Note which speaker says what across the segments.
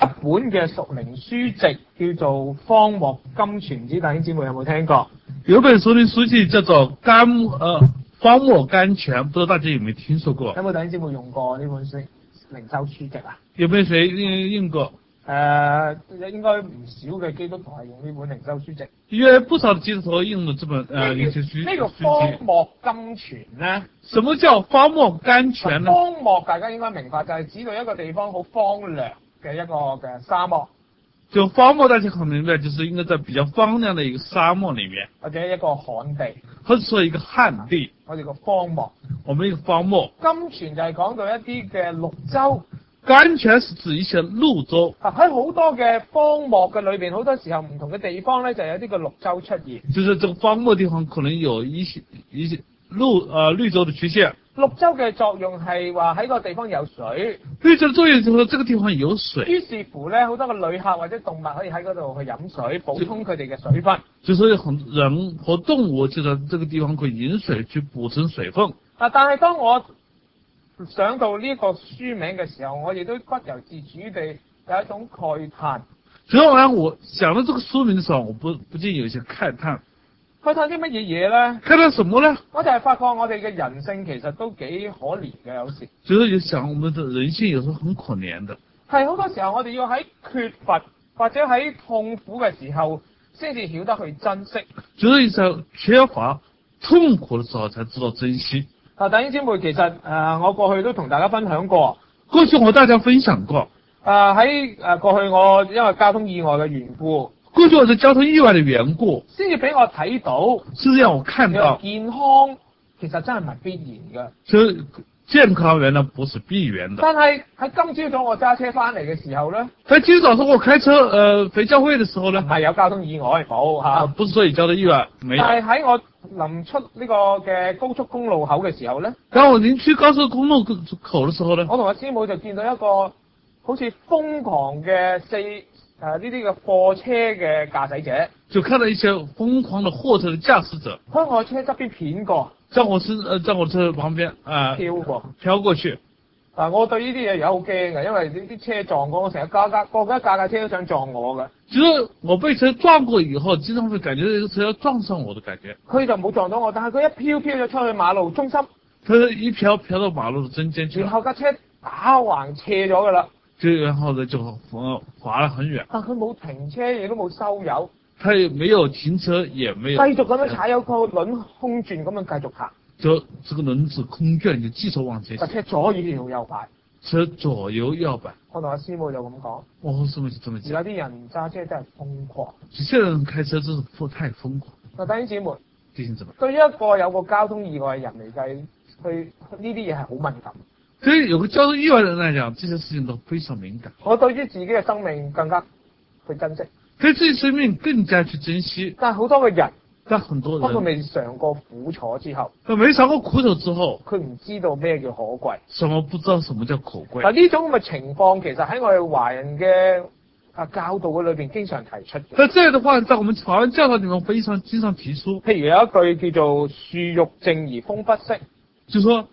Speaker 1: 一本嘅屬靈書籍叫做《荒漠甘泉》，唔知弟兄姊妹有冇聽過？
Speaker 2: 有本屬靈書籍叫做荒漠甘泉，不知道大家有沒有聽說過？
Speaker 1: 有冇弟兄姊妹用過呢本書靈修書籍啊？
Speaker 2: 有沒有誰用過？
Speaker 1: 應該唔少嘅基督徒係用呢本靈修書籍。
Speaker 2: 因為不少的基督徒用了這本靈修書籍。
Speaker 1: 呢個荒漠甘泉咧？
Speaker 2: 什麼叫荒漠甘泉呢？
Speaker 1: 荒漠大家應該明白，就係指到一個地方好荒涼嘅一個嘅沙漠。
Speaker 2: 就荒漠大家很明白，就是應該在比較荒涼的一個沙漠裏面，
Speaker 1: 或者一個旱地，
Speaker 2: 或者說一個旱地。
Speaker 1: 我哋個荒漠。
Speaker 2: 我們一個荒漠。
Speaker 1: 甘泉就係講到一啲嘅綠洲。
Speaker 2: 甘泉是指一些綠洲。
Speaker 1: 喺好多嘅荒漠嘅裏邊，好多時候唔同嘅地方咧，就有啲嘅綠洲出現。
Speaker 2: 就是這個荒漠地方可能有一些綠洲的出現。
Speaker 1: 綠洲嘅作用係話喺個地方有水。
Speaker 2: 綠洲的作用就係這個地方有水。
Speaker 1: 於是乎咧，好多嘅旅客或者動物可以喺嗰度去飲水，補充佢哋嘅水分。
Speaker 2: 就是人和動物就在這個地方可以飲水去補充水分。
Speaker 1: 但係當我想到呢個書名嘅時候，我亦都不由自主地有一種慨嘆。
Speaker 2: 昨晚我想到這個書名的時候，我不禁有一些慨嘆。
Speaker 1: 慨嘆啲乜嘢嘢咧？
Speaker 2: 慨嘆什麼呢？
Speaker 1: 我就係發覺我哋嘅人性其實都幾可憐嘅，有時。
Speaker 2: 就是想我們的人性有時候很可憐的。
Speaker 1: 係好多時候我哋要喺缺乏或者喺痛苦嘅時候，先至曉得去珍惜。
Speaker 2: 就是在缺乏痛苦的時候才知道珍惜。
Speaker 1: 弟兄姊妹，其實我過去都同大家分享過。
Speaker 2: 過去我和大家分享過。
Speaker 1: 喺過去我因為交通意外嘅緣故。
Speaker 2: 過去我是交通意外的緣故，
Speaker 1: 先至俾我睇到，
Speaker 2: 是讓我看到
Speaker 1: 健康其實真係唔係必然嘅。
Speaker 2: 所以健康原來不是必然的。
Speaker 1: 但係喺今朝早我揸車翻嚟嘅時候咧，
Speaker 2: 在今天早上我開車回教會嘅時候呢，
Speaker 1: 係有交通意外冇嚇，
Speaker 2: 不是說有交通意外，沒有。
Speaker 1: 但係喺我臨出呢個嘅高速公路口嘅時候咧，
Speaker 2: 當我臨出高速公路口嘅時候呢，
Speaker 1: 我同阿師母就見到一個好似瘋狂嘅呢啲嘅貨車嘅駕駛者，
Speaker 2: 就看到一些瘋狂的貨車的駕駛者
Speaker 1: 喺我車側邊片過，
Speaker 2: 在我車旁邊飄過去。
Speaker 1: 我對呢啲嘢有好驚嘅，因為呢啲車撞過我，成日個架車都想撞我嘅。
Speaker 2: 其實我被車撞過以後，經常會感覺呢個車要撞上我的感覺。
Speaker 1: 佢就冇撞到我，但係佢一飄咗出去馬路中心，
Speaker 2: 佢一飄到馬路的中間去，
Speaker 1: 然後架車打橫斜咗噶啦。
Speaker 2: 然後呢就滑了很遠，
Speaker 1: 但佢冇停車，亦都冇收油，
Speaker 2: 他也沒有停車，也沒有
Speaker 1: 繼續咁樣踩油，個輪空轉咁樣繼續行，
Speaker 2: 就這個輪子空轉就繼續往前行，
Speaker 1: 車左搖右擺，
Speaker 2: 車左搖右擺。
Speaker 1: 我同阿師母就咁講，
Speaker 2: 我師母就這麼講，
Speaker 1: 而家啲人揸車真係瘋狂，
Speaker 2: 現在人開車真是太瘋狂。
Speaker 1: 弟兄姊妹，對於一個有個交通意外嘅人嚟計，佢呢啲嘢係好敏感。
Speaker 2: 對於有個交通意外的人來講，這些事情都非常敏感。
Speaker 1: 我對於自己嘅生命更加去珍惜，
Speaker 2: 對自己生命更加去珍惜。
Speaker 1: 但係好多嘅人，
Speaker 2: 但很多人，
Speaker 1: 當佢未嘗過苦楚之後，
Speaker 2: 佢未嘗過苦楚之後，
Speaker 1: 佢唔知道咩叫可貴，
Speaker 2: 不知道什麼叫可貴。
Speaker 1: 嗱，呢種咁嘅情況，其實喺我哋華人嘅教導嘅裏邊經常提出嘅。
Speaker 2: 但這樣的話，在我們華人教導裏面非常經常提出。
Speaker 1: 譬如有一句叫做樹欲靜而風不息，
Speaker 2: 就說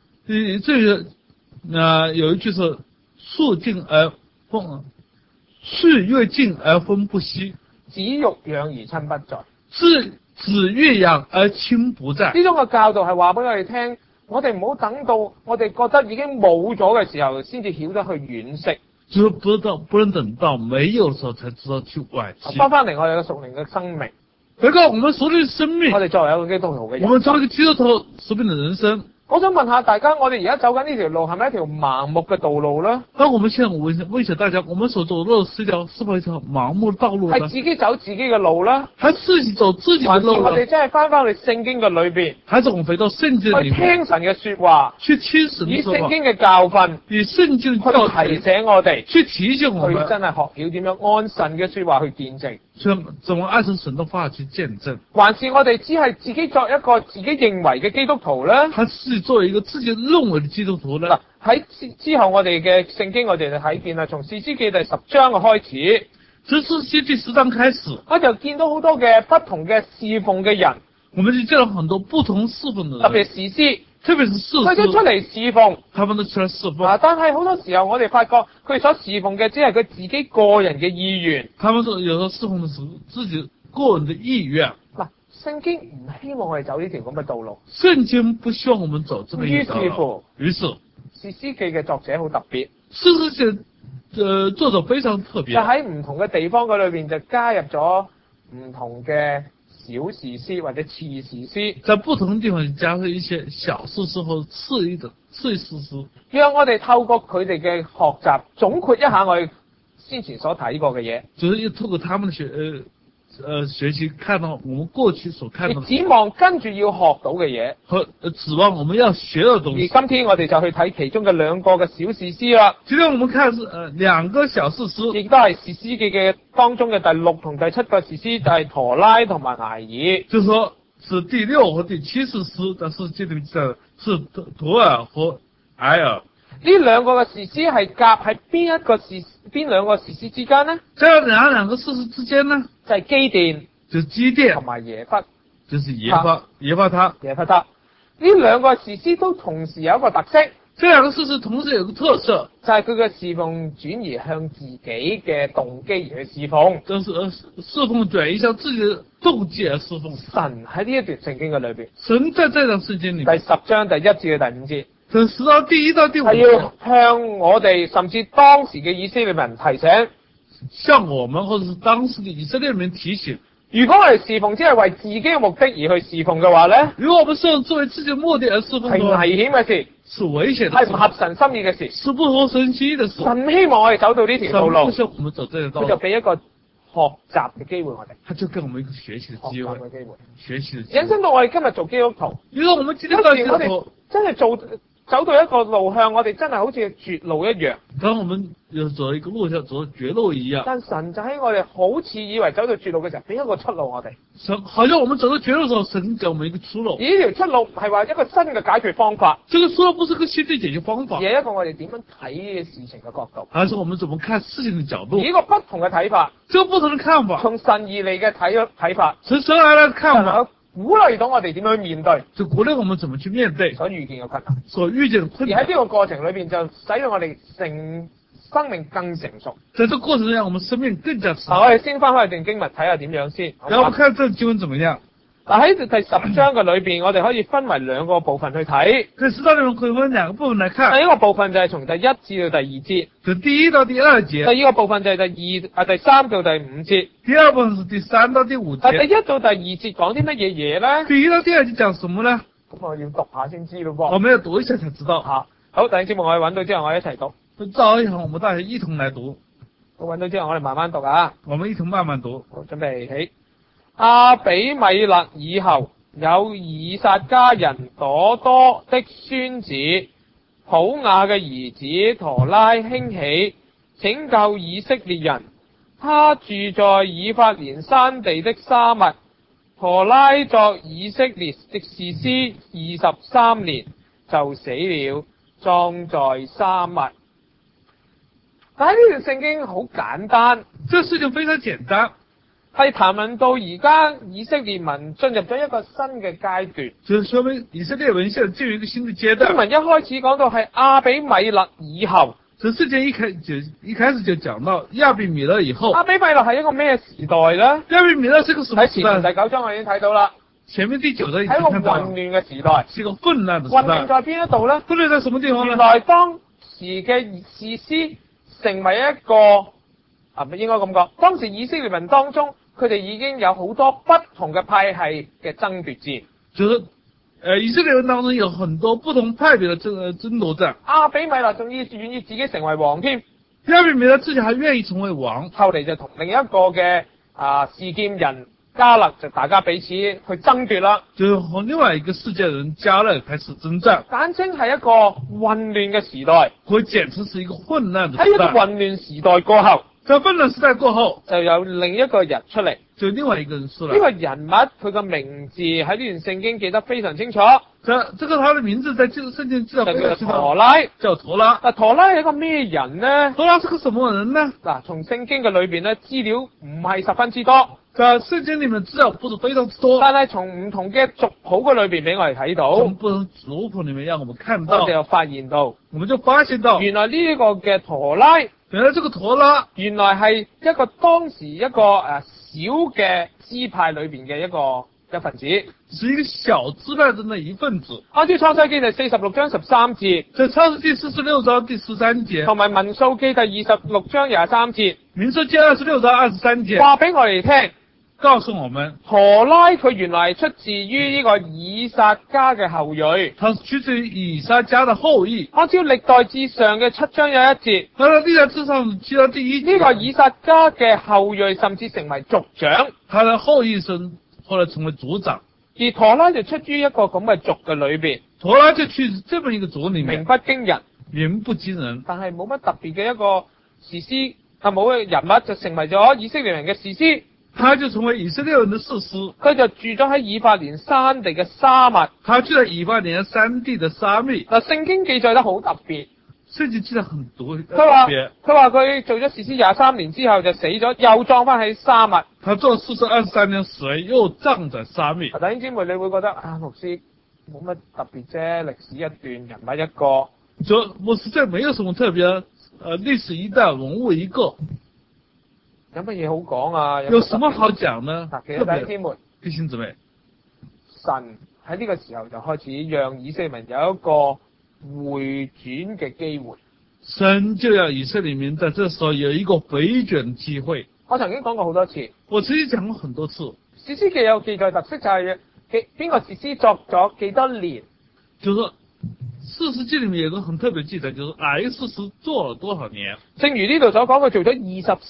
Speaker 2: 有一句是樹欲靜而風不息，
Speaker 1: 子欲養而親不在，
Speaker 2: 子欲養而親不在。
Speaker 1: 呢種嘅教導係話俾我哋聽，我哋唔好等到我哋覺得已經冇咗嘅時候，先至曉得去惋惜。
Speaker 2: 就是不能等到沒有的時候才知道去惋惜。
Speaker 1: 翻嚟我哋嘅屬靈嘅生命，
Speaker 2: 回到我們屬靈嘅生命，
Speaker 1: 我哋作為一個基督徒嘅人，
Speaker 2: 我們作為一個基督徒屬靈嘅人生。
Speaker 1: 我想問下大家，我哋而家走緊呢條路係咪一條盲目嘅道路呢？
Speaker 2: 那我們現在問一下大家，我們所走的路是否一條盲目的道路呢？
Speaker 1: 係自己走自己嘅路呢？
Speaker 2: 還是自己走自己嘅路呢？
Speaker 1: 我哋真係翻去聖經嘅裏邊，
Speaker 2: 還是我們回到聖經裏面，
Speaker 1: 去聽神嘅說話，
Speaker 2: 去聽神嘅說話，
Speaker 1: 以聖經嘅教訓，
Speaker 2: 以聖經嘅教訓
Speaker 1: 去提醒我哋，
Speaker 2: 去提醒我們，
Speaker 1: 去真係學曉點樣按神嘅說話去見證。
Speaker 2: 怎麼按神的話去見證？
Speaker 1: 還是我哋只係自己作一個自己認為嘅基督徒呢？
Speaker 2: 還是作為一個自己認為的基督徒呢？
Speaker 1: 嗱，喺之後我哋嘅聖經我哋就睇見啦，從士師記第10章嘅開始，
Speaker 2: 從士師記第10章開始，
Speaker 1: 我就見到好多嘅不同嘅侍奉嘅人，
Speaker 2: 我們就見到很多不同侍奉的人，
Speaker 1: 特別士師，
Speaker 2: 特別是士
Speaker 1: 佢都出
Speaker 2: 師，
Speaker 1: 嚟侍奉。
Speaker 2: 他們都出來侍奉。
Speaker 1: 但係好多時候我哋發覺佢所侍奉嘅只係佢自己個人嘅意願。
Speaker 2: 他們說有時候侍奉的是自己個人的意願。
Speaker 1: 嗱，聖經唔希望我哋走呢條咁嘅道路。
Speaker 2: 聖經不希望我們走這麼一條道
Speaker 1: 於是乎
Speaker 2: 路。於是，
Speaker 1: 士師記嘅作者好特別，
Speaker 2: 士師記作者非常特別。
Speaker 1: 就喺唔同嘅地方嗰裏邊就加入咗唔同嘅小士師或者次士師，
Speaker 2: 在不同的地方加上一些小士師或次士師，
Speaker 1: 讓我哋透過佢哋嘅學習總括一下我哋先前所睇過嘅嘢，
Speaker 2: 就是要透過他們的學習看到我們過去所看到的，
Speaker 1: 展望跟住要學到嘅嘢，
Speaker 2: 和指望我們要學的東西。
Speaker 1: 而今天我哋就去睇其中嘅兩個嘅小士師啦，
Speaker 2: 今天我們看是兩個小士師，
Speaker 1: 亦都係士師記嘅當中嘅第6同第7個士師，就係陀拉同埋睚珥。
Speaker 2: 就是說是第6和第7士師，但是這裡面是陀爾和睚珥。
Speaker 1: 呢兩個嘅士師係夾喺邊兩個士師之間呢？
Speaker 2: 在兩個士師之間呢？
Speaker 1: 就係基甸，
Speaker 2: 就是基甸
Speaker 1: 同埋耶弗，
Speaker 2: 就是耶弗他。
Speaker 1: 呢兩個士師都同時有一個特色，
Speaker 2: 這兩個士師同時有個特色，
Speaker 1: 就係佢嘅侍奉轉移向自己嘅動機而去侍奉。
Speaker 2: 就是侍奉轉移向自己的動機而侍奉。
Speaker 1: 神喺呢一段聖經嘅裏邊，
Speaker 2: 神在這段聖經裡面，
Speaker 1: 第10章第1至第5節，
Speaker 2: 從10到第1到第5
Speaker 1: 係要向我哋甚至當時嘅以色列民提醒，
Speaker 2: 向我們或者是當時的以色列人提醒，
Speaker 1: 如果我哋侍奉只係為自己嘅目的而去侍奉嘅話咧，
Speaker 2: 如果我們是作為自己的目的而侍奉，
Speaker 1: 係危險嘅事，
Speaker 2: 是危險的事，
Speaker 1: 係唔合神心意嘅事。
Speaker 2: 是不合神心意的事。
Speaker 1: 神希望我哋走到呢條道路，
Speaker 2: 不希望我們走這條道
Speaker 1: 佢就
Speaker 2: 路，
Speaker 1: 俾一個學習嘅機會我哋，
Speaker 2: 他就給我們一個學習的機會
Speaker 1: 學習，嘅機會，
Speaker 2: 學習的機會。
Speaker 1: 引申到我哋今日做基督徒，
Speaker 2: 如果我們今天
Speaker 1: 有
Speaker 2: 到基督
Speaker 1: 時我哋
Speaker 2: 徒，
Speaker 1: 真係走到一個路向，我哋真係好似絕路一樣。
Speaker 2: 當我們有走一個路向，走到絕路一樣。
Speaker 1: 但神就喺我哋好似以為走到絕路嘅時候，俾一個出路我哋。
Speaker 2: 神好像我們走到絕路的時候，神給我們一個出路。
Speaker 1: 而呢條出路唔係話一個新嘅解決方法，
Speaker 2: 這個出路不是個新的解決方法
Speaker 1: 而，係一個我哋點樣睇呢個事情嘅角度，
Speaker 2: 而是我們怎麼看事情的角度
Speaker 1: 而。一個不同嘅睇法，
Speaker 2: 這個不同的看法，
Speaker 1: 從神而嚟嘅睇法，
Speaker 2: 從神而來的看法，
Speaker 1: 能夠鼓勵到我哋點樣去面對
Speaker 2: 就鼓勵我們怎麼去面對
Speaker 1: 所遇見嘅困難。
Speaker 2: 所遇見的困難。
Speaker 1: 而喺呢個過程裏邊，就使到我哋生命更成熟。
Speaker 2: 在這個過程中，讓我們生命更加成熟。
Speaker 1: 嗱，我哋先翻開段經文睇下點樣先。
Speaker 2: 然後我們看這個經文怎麼樣？
Speaker 1: 嗱，喺第10章嘅裏邊，我哋可以分為兩個部分去睇。
Speaker 2: 這10章內容可以分兩個部分來看。
Speaker 1: 第一個部分就係從第1至到第2節，
Speaker 2: 就第1到第2節。
Speaker 1: 第二個部分就係第3到第5節。
Speaker 2: 第二部分是第3到第5
Speaker 1: 第
Speaker 2: 節。
Speaker 1: 1到第2節講啲乜嘢嘢咧？
Speaker 2: 第1到第2節講什麼呢？
Speaker 1: 咁我要讀下先知咯噃。
Speaker 2: 我們要讀一下才知道。
Speaker 1: 嚇，好，第二節目我哋揾到之後，我哋一齊讀。
Speaker 2: 照一下，我們大家一同來讀。
Speaker 1: 我揾到之後，我哋慢慢讀啊。
Speaker 2: 我們一同慢慢讀。
Speaker 1: 好，準備起。亞比米勒以後，有以撒家人朵多的孫子普雅嘅兒子陀拉興起，拯救以色列人。他住在以法蓮山地的沙密。陀拉作以色列的士師23年，就死了，葬在沙密。但係呢段聖經好簡單，
Speaker 2: 這事情非常簡單，
Speaker 1: 係談論到而家以色列民進入咗一個新嘅階段。
Speaker 2: 就是說明以色列人現在進入一個新的階段。
Speaker 1: 經文一開始講到係亞比米勒以後，
Speaker 2: 這事件一開始就講到亞比米勒以後。
Speaker 1: 亞比米勒係一個咩時代咧？
Speaker 2: 亞比米勒是個什麼時代？
Speaker 1: 喺前面第9章我已經睇到啦。
Speaker 2: 前面第9章已經
Speaker 1: 係一個
Speaker 2: 看到了，
Speaker 1: 混亂嘅時代。
Speaker 2: 是一個混亂的時代。
Speaker 1: 混亂在邊一度咧？
Speaker 2: 混亂在什麼地方呢？
Speaker 1: 原來當時嘅士師成為一個唔應該咁講，當時以色列民當中，佢哋已經有好多不同嘅派系嘅爭奪戰。
Speaker 2: 就是以色列人當中有很多不同派別的爭奪戰。
Speaker 1: 亞比米勒仲願意自己成為王添。
Speaker 2: 亞比米勒自己還願意成為王。
Speaker 1: 後嚟就同另一個嘅示劍人迦勒就大家彼此去爭奪啦。
Speaker 2: 就和另外一個示劍人迦勒開始征戰。
Speaker 1: 簡稱係一個混亂嘅時代。
Speaker 2: 或簡直是一個混亂的
Speaker 1: 喺
Speaker 2: 時代。
Speaker 1: 一個混亂時代過後，
Speaker 2: 在混亂時代過後，
Speaker 1: 就有另一個人出嚟。
Speaker 2: 就另外一個人出來。
Speaker 1: 呢個人物佢個名字喺呢段聖經記得非常清楚。
Speaker 2: 這個他的名字在聖經記得非常清楚。
Speaker 1: 陀拉，
Speaker 2: 叫陀拉。
Speaker 1: 陀拉係一個咩人呢？
Speaker 2: 陀拉是個什麼人呢？
Speaker 1: 嗱，從聖經嘅裏邊咧，資料唔係十分之多，
Speaker 2: 在聖經裏面資料不是非常之多，
Speaker 1: 但係從唔同嘅族譜嘅裏邊俾我哋睇到，
Speaker 2: 從不同族譜裏面讓我們看到
Speaker 1: 我哋，又發現到，
Speaker 2: 我們就發現到，
Speaker 1: 原來呢個嘅陀拉，
Speaker 2: 原來這個陀拉
Speaker 1: 原來係一個當時一個小嘅支派裏邊嘅一份子。
Speaker 2: 是一個小支派中的一份子。
Speaker 1: 按照創世記第46章13節，
Speaker 2: 在創世記46章第13節，
Speaker 1: 同埋民數記第26章23節，
Speaker 2: 民數記26章23節，
Speaker 1: 話俾我哋聽，
Speaker 2: 告訴我們，
Speaker 1: 陀拉佢原來係出自於呢個以撒家嘅後裔。
Speaker 2: 他是出自於以撒家的後裔。
Speaker 1: 按照歷代志上嘅7章有一節，
Speaker 2: 他的歷代志上7章第一節，
Speaker 1: 呢個以撒家嘅後裔甚至成為族長，
Speaker 2: 他的後裔生後來成為族長。
Speaker 1: 而陀拉就出於一個咁嘅族嘅裏邊，
Speaker 2: 陀拉就去這麼一個族裏
Speaker 1: 名
Speaker 2: 面，
Speaker 1: 不驚人，
Speaker 2: 名不驚人，
Speaker 1: 但係冇乜特別嘅一個士師，冇嘅人物就成為咗以色列人嘅士師。
Speaker 2: 他就成為以色列人的士師。
Speaker 1: 佢就住咗喺以法蓮山地嘅沙漠。
Speaker 2: 他住在以法蓮山地的沙密。
Speaker 1: 嗱，聖經記載得好特別。
Speaker 2: 聖經記得很多特
Speaker 1: 別。佢話佢做咗士師23年之後就死咗，又葬翻喺沙漠。
Speaker 2: 他做士師23年死了，又葬在沙密。
Speaker 1: 弟兄姊妹，你會覺得牧師冇乜特別啫，歷史一段，人物一個。
Speaker 2: 牧師這沒有什麼特別，歷史一段，人物一個。
Speaker 1: 有乜嘢好講啊？
Speaker 2: 有什麼好講呢？
Speaker 1: 其實弟
Speaker 2: 兄姊妹，
Speaker 1: 神喺呢個時候就開始讓以色列民有一個回轉嘅機會。
Speaker 2: 神就讓以色列民在這時候有一個回轉機會。
Speaker 1: 我曾經講過好多次，
Speaker 2: 我曾經講過很多次。
Speaker 1: 士師記有記載特色就係邊個士師作咗幾多年，
Speaker 2: 就是說士師記裏面有個很特別記載，就是哪一個士師做了多少年。
Speaker 1: 正如呢度所講，佢做咗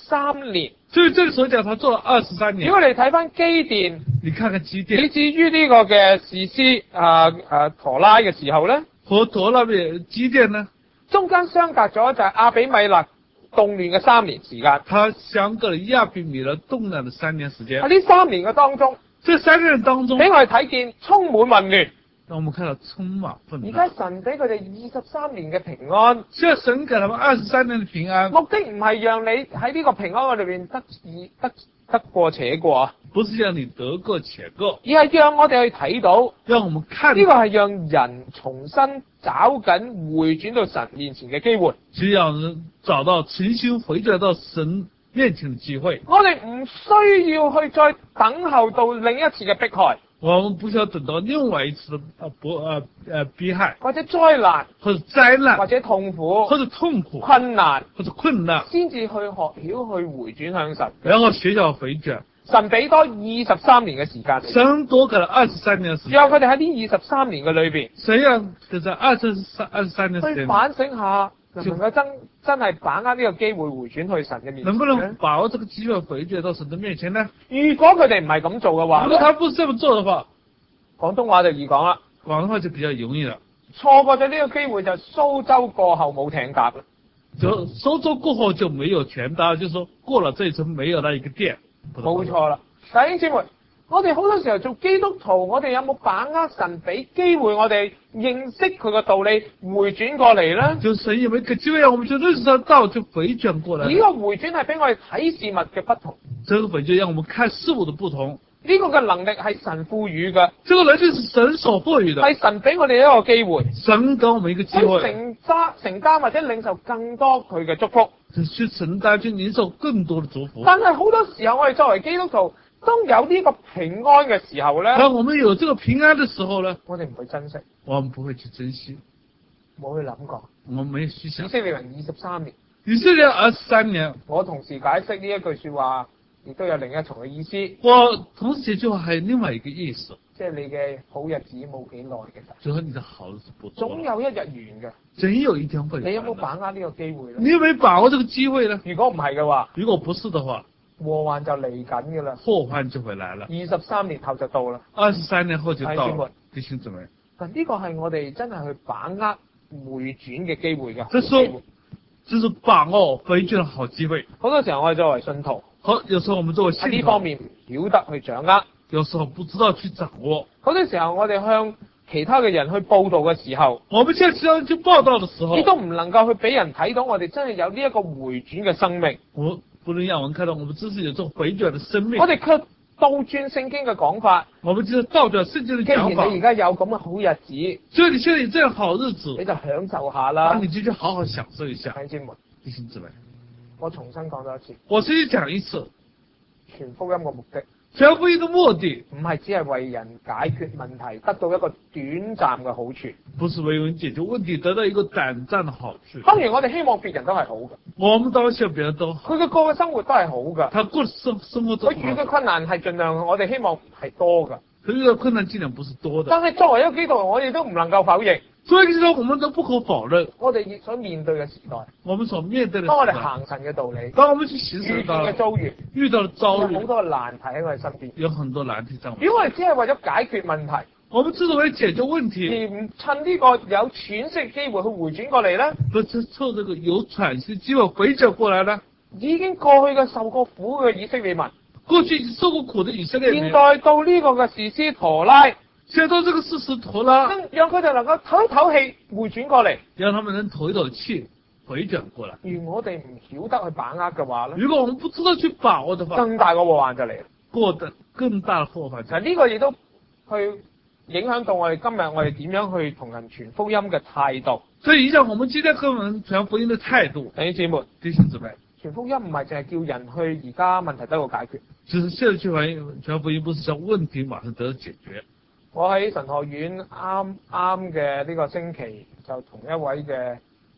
Speaker 1: 23年。
Speaker 2: 所以這個時候講，他做了23年。
Speaker 1: 如果你睇翻基甸，
Speaker 2: 你看看基甸，
Speaker 1: 以至於呢個嘅士師陀拉嘅時候咧，
Speaker 2: 和陀拉嘅基甸呢，
Speaker 1: 中間相隔咗就係亞比米勒動亂嘅3年時間。
Speaker 2: 他相隔了亞比米勒動亂的3年時間。
Speaker 1: 喺呢3年嘅當中，
Speaker 2: 這3年當中，
Speaker 1: 俾我哋睇見充滿混亂。
Speaker 2: 讓我們看到充滿混亂。
Speaker 1: 而家神俾佢哋23年嘅平安。
Speaker 2: 現在神給他們23年的平安。
Speaker 1: 目的唔係讓你喺呢個平安裏邊得過且過啊。
Speaker 2: 不是讓你得過且過，
Speaker 1: 而係讓我哋去睇到，
Speaker 2: 讓我們看
Speaker 1: 呢個係讓人重新找緊回轉到神面前嘅機會。
Speaker 2: 只讓人找到重新回轉到神面前的機會。
Speaker 1: 我哋唔需要去再等候到另一次嘅迫害。
Speaker 2: 我們不需要等到另外一次的迫害，
Speaker 1: 或者災難，
Speaker 2: 或者災難，
Speaker 1: 或者痛苦，
Speaker 2: 或者痛苦，
Speaker 1: 困難，
Speaker 2: 或者困難，
Speaker 1: 先至去學曉去回轉向神。
Speaker 2: 然後學曉回轉。
Speaker 1: 神俾多23年嘅時間。
Speaker 2: 神多給了23年嘅時間。
Speaker 1: 讓佢哋喺呢23年嘅裏邊，
Speaker 2: 誰讓佢在23年時間
Speaker 1: 去反省下，能唔能夠真係把握呢個機會回轉去神嘅面前？
Speaker 2: 能不能把握這個機會回轉到神的面前呢？
Speaker 1: 如果佢哋唔係咁做嘅話，
Speaker 2: 如果他不是這麼做的話，
Speaker 1: 廣東話就易講啦。
Speaker 2: 廣東話就比較容易了。
Speaker 1: 錯過咗呢個機會就蘇州過後冇艇搭啦。
Speaker 2: 就蘇州過後就沒有艇搭，就是說過了這一層沒有那一個店。
Speaker 1: 冇錯啦，弟兄姊妹，我哋好多時候做基督徒，我哋有冇把握神俾機會我哋認識佢個道理，回轉過嚟咧？
Speaker 2: 就神有沒有個機會讓我們就認識得到，就回轉過來。
Speaker 1: 呢個回轉係俾我哋睇事物嘅不同。
Speaker 2: 這個回轉讓我們看事物的不同。
Speaker 1: 呢個嘅能力係神賦予嘅。
Speaker 2: 這個能力是神所賦予的。
Speaker 1: 係神俾我哋一個機會。
Speaker 2: 神給我們一個機會。
Speaker 1: 承擔或者領受更多佢嘅祝福。
Speaker 2: 去承擔去領受更多的祝福。
Speaker 1: 但係好多時候我哋作為基督徒，當有呢個平安嘅時候咧，
Speaker 2: 當我們有這個平安的時候呢，
Speaker 1: 我哋唔會珍惜，
Speaker 2: 我們不會去珍惜，
Speaker 1: 冇去諗過，
Speaker 2: 我們沒有去想。
Speaker 1: 以色列人23年，
Speaker 2: 以色列23年，
Speaker 1: 我同時解釋呢一句說話，亦都有另一重嘅意思。
Speaker 2: 我同時這句話還有另外一個意思，
Speaker 1: 即係你嘅好日子冇幾耐嘅，
Speaker 2: 就說你的好日子不多，
Speaker 1: 總有一日完嘅，
Speaker 2: 總有一天會。
Speaker 1: 你有冇把握呢個機會咧？
Speaker 2: 你有沒有把握這個機會呢？
Speaker 1: 如果唔係嘅話，
Speaker 2: 如果不是的話，
Speaker 1: 禍患就嚟緊嘅啦，
Speaker 2: 禍患就會來了。
Speaker 1: 23年後就到啦
Speaker 2: ，23年後就到了。弟兄姊妹，
Speaker 1: 但呢個係我哋真係去把握回轉嘅機會㗎。
Speaker 2: 這是把握回轉的好機會。
Speaker 1: 好多時候我哋作為信徒，
Speaker 2: 有時候我們作為信徒
Speaker 1: 喺呢方面唔曉得去掌握，
Speaker 2: 有時候不知道去掌握。
Speaker 1: 好多時候我哋向其他嘅人去報道嘅時候，
Speaker 2: 我們向其他人去報道的時候，
Speaker 1: 亦都唔能夠去俾人睇到我哋真係有呢一個回轉嘅生命。
Speaker 2: 我不能讓我們看到我們真是有這種回轉的生命。
Speaker 1: 我哋卻倒轉聖經嘅講法，
Speaker 2: 我們就是倒轉聖經的
Speaker 1: 既然
Speaker 2: 講法。
Speaker 1: 你而家有咁嘅好日子，
Speaker 2: 所以你現在有這樣好日
Speaker 1: 你
Speaker 2: 子，
Speaker 1: 就享受下
Speaker 2: 那
Speaker 1: 啦。
Speaker 2: 你就去好好享受一下
Speaker 1: 弟。兄姊妹，
Speaker 2: 弟兄姊妹，
Speaker 1: 我重新講多一次，
Speaker 2: 我先講一次，
Speaker 1: 傳福音嘅目的
Speaker 2: 傳福音的目的
Speaker 1: 唔係只係為人解決問題，得到一個短暫嘅好處。
Speaker 2: 不是為人解決問題，得到一個短暫的好處。
Speaker 1: 當然，我哋希望別人都係好嘅，
Speaker 2: 我們當然希望別人都好，
Speaker 1: 佢嘅過嘅生活都係好嘅，
Speaker 2: 他過生活都
Speaker 1: 佢遇嘅
Speaker 2: 好，
Speaker 1: 困難係盡量我哋希望係多嘅。
Speaker 2: 他遇到困難盡量不是多的。
Speaker 1: 但係作為一個基督徒，我哋都唔能夠否認，
Speaker 2: 所以說我們都不可否認，
Speaker 1: 我哋所面對嘅時代，
Speaker 2: 我們所面對的
Speaker 1: 當我哋
Speaker 2: 時代，
Speaker 1: 行神嘅道理，
Speaker 2: 當我們去行
Speaker 1: 遇見
Speaker 2: 神道
Speaker 1: 嘅遭遇，
Speaker 2: 遇到了遭遇
Speaker 1: 有好，多嘅難題喺我哋身邊。
Speaker 2: 有很多難題在我們。
Speaker 1: 如果我哋只係為咗解決問題，
Speaker 2: 我們之所以解決問題，
Speaker 1: 而唔趁呢個有喘息嘅機會去回轉過嚟呢，
Speaker 2: 不是湊這個有喘息機會回轉過來呢？
Speaker 1: 已經過去嘅受過苦嘅以色列民，
Speaker 2: 過去已經受過苦的以色列民，
Speaker 1: 現在到呢個嘅士師陀拉，
Speaker 2: 現在到這個士師陀拉，
Speaker 1: 讓佢哋能夠唞一唞氣回轉過嚟。
Speaker 2: 讓他們能唞一口氣回轉過來。
Speaker 1: 如我哋唔曉得去把握嘅話呢，
Speaker 2: 如果我們不知道去把握的話，
Speaker 1: 更大嘅禍患就嚟啦。
Speaker 2: 過得更大的禍患。
Speaker 1: 嗱，呢個亦都去影響到我哋今日我哋點樣去同人傳福音嘅態度。
Speaker 2: 所以影響我們今天跟人傳福音的態度。
Speaker 1: 弟兄姊妹，
Speaker 2: 弟兄姊妹，
Speaker 1: 傳福音唔係淨係叫人去而家問題得到解決。
Speaker 2: 就是現在去傳福音，不是叫問題馬上得到解決。
Speaker 1: 我喺神學院啱嘅呢個星期就同一位嘅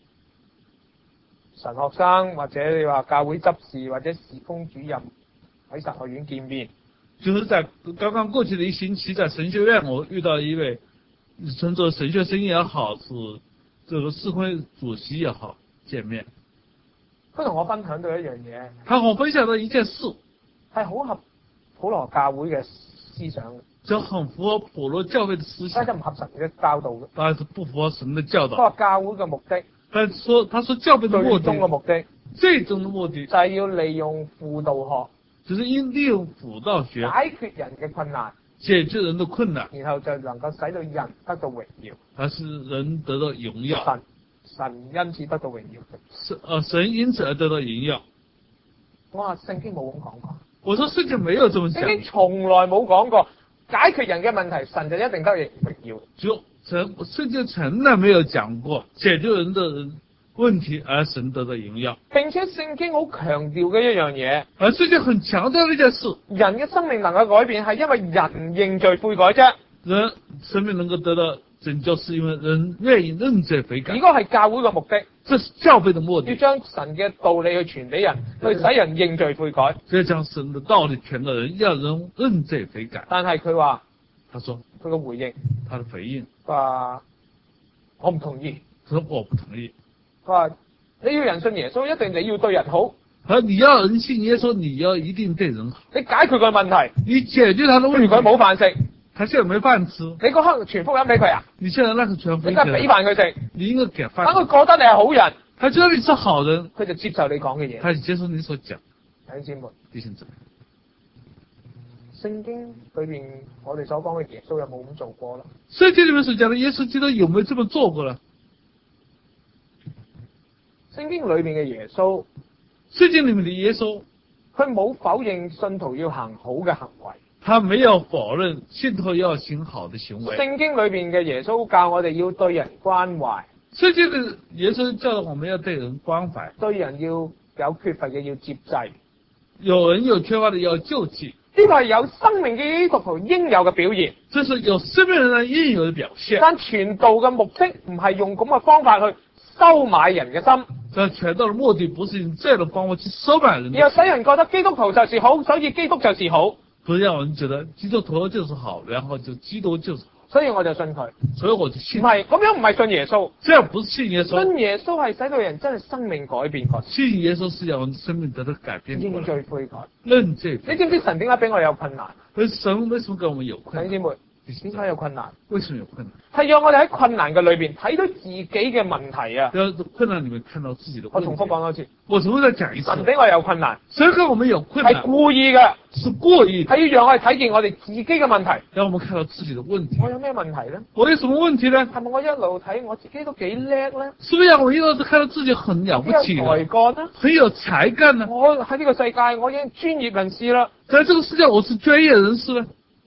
Speaker 1: 神學生或者你話教會執事或者事工主任喺神學院見面。
Speaker 2: 就是在剛剛過去的一星期，在神學院，我遇到一位稱作神學生也好，是這個事工主席也好，見面。
Speaker 1: 佢同我分享到一樣嘢，
Speaker 2: 他和我分享到一件事，
Speaker 1: 係好合普羅教會嘅思想，
Speaker 2: 就很符合普羅教會的思想
Speaker 1: 但，係唔合神嘅教導嘅。
Speaker 2: 當然是不符合神的教導。
Speaker 1: 佢話教會嘅目的，
Speaker 2: 但是說，他說教會的目
Speaker 1: 最終嘅
Speaker 2: 的，
Speaker 1: 目的
Speaker 2: 最終的目的
Speaker 1: 就係要利用輔導學
Speaker 2: 就是因利用輔導學
Speaker 1: 解決人嘅困難，
Speaker 2: 解決人的困難，
Speaker 1: 然後就能夠使到人得到榮耀，
Speaker 2: 而是人得到榮耀，
Speaker 1: 神因此得到榮耀。
Speaker 2: 神因此而得到榮耀。
Speaker 1: 我話聖經冇咁講過，
Speaker 2: 我說聖經沒有這麼
Speaker 1: 聖經
Speaker 2: 講，
Speaker 1: 從來冇講過解決人嘅問題，神就一定得榮耀。
Speaker 2: 就聖經從來沒有講過解決人的問題而神得到榮耀，
Speaker 1: 並且聖經好強調嘅一樣嘢，
Speaker 2: 而聖經很強調的一件事，
Speaker 1: 人嘅生命能夠改變係因為人認罪悔改啫。
Speaker 2: 人生命能夠得到拯救，是因為人願意認罪悔改
Speaker 1: 呢。個係教會嘅目的，
Speaker 2: 這是教會的目
Speaker 1: 要
Speaker 2: 的，
Speaker 1: 將神嘅道理去傳俾人，去使人認罪悔改。
Speaker 2: 這將神的道理傳到人，要人認罪悔改。
Speaker 1: 但係佢話
Speaker 2: 他說
Speaker 1: 佢嘅回應，
Speaker 2: 他的回應，
Speaker 1: 佢話我唔同意。
Speaker 2: 他說我不同意。
Speaker 1: 佢話你要人信耶穌，一定你要對人好，
Speaker 2: 而你要人信耶穌，你要一定對人好，
Speaker 1: 你解決佢問題。
Speaker 2: 你解決他的問題。
Speaker 1: 譬如佢冇飯食，
Speaker 2: 他現在沒飯吃，
Speaker 1: 你嗰刻傳福音俾佢啊，
Speaker 2: 你現在讓他傳福音
Speaker 1: 你應該俾飯佢食，
Speaker 2: 你應該給
Speaker 1: 等佢
Speaker 2: 飯。
Speaker 1: 覺得你係好人，
Speaker 2: 他覺得你是好人，
Speaker 1: 佢就接受你講嘅嘢。
Speaker 2: 他就接受你所講。
Speaker 1: 弟兄姊妹，
Speaker 2: 弟兄姊妹，
Speaker 1: 聖經裏邊我哋所講嘅耶穌有冇咁做過啦？
Speaker 2: 聖經裏面所講的耶穌基督有沒有這麼做過呢？
Speaker 1: 聖經裏邊嘅耶穌，
Speaker 2: 聖經裏面的耶穌，
Speaker 1: 佢冇否認信徒要行好嘅行為。
Speaker 2: 他沒有否認信徒要行好的行為。
Speaker 1: 聖經裏邊嘅耶穌教我哋要對人關懷，
Speaker 2: 聖經的耶穌教導我們要對人關懷，
Speaker 1: 對人要有缺乏嘅要接濟。
Speaker 2: 有人有缺乏的要救濟，
Speaker 1: 呢個係有生命嘅基督徒應有嘅表現。
Speaker 2: 這是有生命人的應有的表現。
Speaker 1: 但傳道嘅目的唔係用咁嘅方法去收買人嘅心，
Speaker 2: 這傳道的目的不是用這樣的方法去收買人的心，
Speaker 1: 而係使人覺得基督徒就是好，所以基督就是好。
Speaker 2: 不是讓人覺得基督徒就是好，然後就基督就是好，
Speaker 1: 所以我就信佢。
Speaker 2: 所以我就
Speaker 1: 唔
Speaker 2: 信。
Speaker 1: 係咁樣，唔係信耶穌。
Speaker 2: 這樣不是信耶穌，
Speaker 1: 信耶穌係使到人真係生命改變過，
Speaker 2: 信耶穌是讓人生命得到改變過
Speaker 1: 認
Speaker 2: 來，
Speaker 1: 罪悔改。
Speaker 2: 認罪。
Speaker 1: 你知唔知神點解俾我哋有困難？
Speaker 2: 神為什麼跟我們有困難？
Speaker 1: 弟兄姊妹， 點解有困難？
Speaker 2: 為什麼有困難？
Speaker 1: 係讓我哋喺困難嘅裏邊睇到自己嘅問題啊！
Speaker 2: 要困難裏面看到自己的問題。
Speaker 1: 我重複講多次，
Speaker 2: 我重複再講一次。
Speaker 1: 神俾我有困難，
Speaker 2: 神跟我們有困
Speaker 1: 係
Speaker 2: 難，
Speaker 1: 故意嘅，
Speaker 2: 是過意的，
Speaker 1: 係要讓我哋睇見我哋自己嘅問題。
Speaker 2: 讓我們看到自己的問題。
Speaker 1: 我有咩問題咧？
Speaker 2: 我有什麼問題呢？
Speaker 1: 係咪我一路睇我自己都幾叻咧？
Speaker 2: 是不是讓我一路都看到自己很了不起
Speaker 1: 有才幹呢？
Speaker 2: 很有才幹呢？
Speaker 1: 我喺呢個世界，我已經專業人士啦。
Speaker 2: 在這個世界，我是專業人士呢？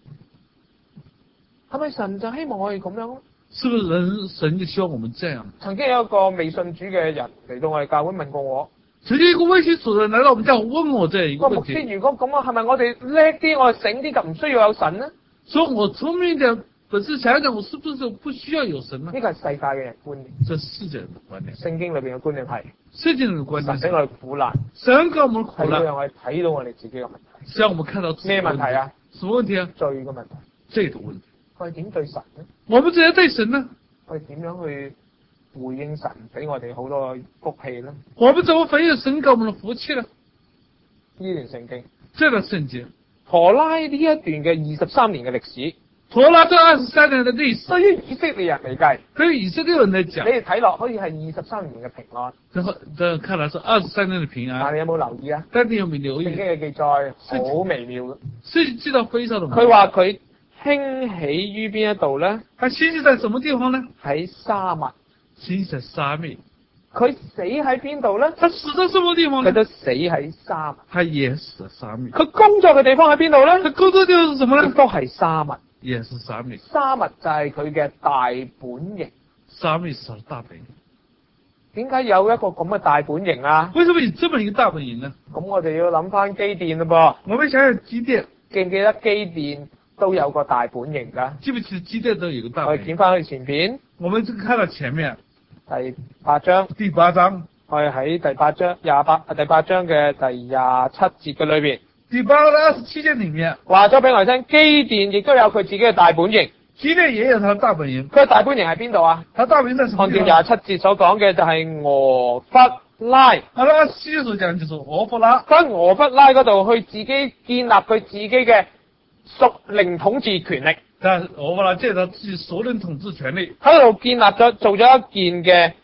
Speaker 1: 係咪神就希望我哋咁樣咧？
Speaker 2: 是不是神就希望我們這樣？
Speaker 1: 曾經有一個未信主嘅人嚟到我哋教會問過我，
Speaker 2: 曾經一個微信主任來到我們教會問我這一個
Speaker 1: 個牧
Speaker 2: 問題，
Speaker 1: 師，如果咁啊，係咪我哋叻啲，我哋醒啲就唔需要有神呢？
Speaker 2: 說我聰明一點，本是想想我是不是不需要有神呢？
Speaker 1: 呢個係世界嘅人觀念，
Speaker 2: 這世界人的觀念，
Speaker 1: 聖經裏邊嘅觀念係
Speaker 2: 聖經人的觀念
Speaker 1: 神俾我哋苦難，
Speaker 2: 神給我們苦
Speaker 1: 係要讓
Speaker 2: 難，
Speaker 1: 我哋睇到我哋自己嘅問題。
Speaker 2: 是讓我們看到自己
Speaker 1: 咩
Speaker 2: 的
Speaker 1: 問題啊？
Speaker 2: 什麼問題啊？
Speaker 1: 罪嘅問題，
Speaker 2: 罪的問題。
Speaker 1: 我哋點對神呢？
Speaker 2: 我們怎樣對神呢？
Speaker 1: 我哋點樣去回應神俾我哋好多福氣呢？
Speaker 2: 我們怎麼反映神給我們的福氣呢？
Speaker 1: 呢段聖經，
Speaker 2: 這段聖經，
Speaker 1: 陀拉呢一段嘅23年嘅歷史，
Speaker 2: 陀拉這23年的歷史，
Speaker 1: 對於以色列人嚟計，
Speaker 2: 對於以色列人來
Speaker 1: 你
Speaker 2: 講，
Speaker 1: 哋睇落可以係23年嘅平安，
Speaker 2: 這看來是23年的平安。
Speaker 1: 但你有冇留意啊？
Speaker 2: 但你有沒有留意？
Speaker 1: 聖經嘅記載好微妙嘅，
Speaker 2: 聖經記載非常的美。
Speaker 1: 佢話佢興起於邊一度咧？
Speaker 2: 他興起在什麼地方呢？
Speaker 1: 喺沙漠。
Speaker 2: 興起在沙漠。
Speaker 1: 佢死喺邊度咧？
Speaker 2: 他死在什麼地方呢？
Speaker 1: 佢都死喺沙漠。
Speaker 2: 他也死在沙漠。
Speaker 1: 佢工作嘅地方喺邊度咧？
Speaker 2: 他工作地方是什麼呢？
Speaker 1: 都係沙漠。
Speaker 2: 也是沙漠。
Speaker 1: 沙漠就係佢嘅大本營。
Speaker 2: 沙漠是大本營。
Speaker 1: 點解有一個咁嘅大本營啊？
Speaker 2: 為什麼有這麼一個大本營呢？
Speaker 1: 咁我哋要諗翻基甸嘞噃。
Speaker 2: 我們想想基甸，
Speaker 1: 記唔記得基甸都有個大本營㗎？
Speaker 2: 記不記得基甸都有個大
Speaker 1: 我
Speaker 2: 本營？
Speaker 1: 哋見翻去前邊
Speaker 2: 我們看到前面
Speaker 1: 第8章，
Speaker 2: 第8章，
Speaker 1: 我哋喺第8章第八章嘅第27節嘅裏邊，
Speaker 2: 第8到27節裡面
Speaker 1: 話咗俾我哋聽，基甸亦都有佢自己嘅大本營。
Speaker 2: 基甸也有他的大本營。
Speaker 1: 佢嘅大本營喺邊度啊？
Speaker 2: 他大本營在什麼
Speaker 1: 按照
Speaker 2: 地方？
Speaker 1: 27節所講嘅就係俄弗拉。
Speaker 2: 他的27所講就是俄弗拉。
Speaker 1: 喺俄弗拉嗰度去自己建立佢自己嘅屬靈統治權力。
Speaker 2: 但俄弗拉借他自己屬靈統治權力，
Speaker 1: 喺度建立咗做咗一件嘅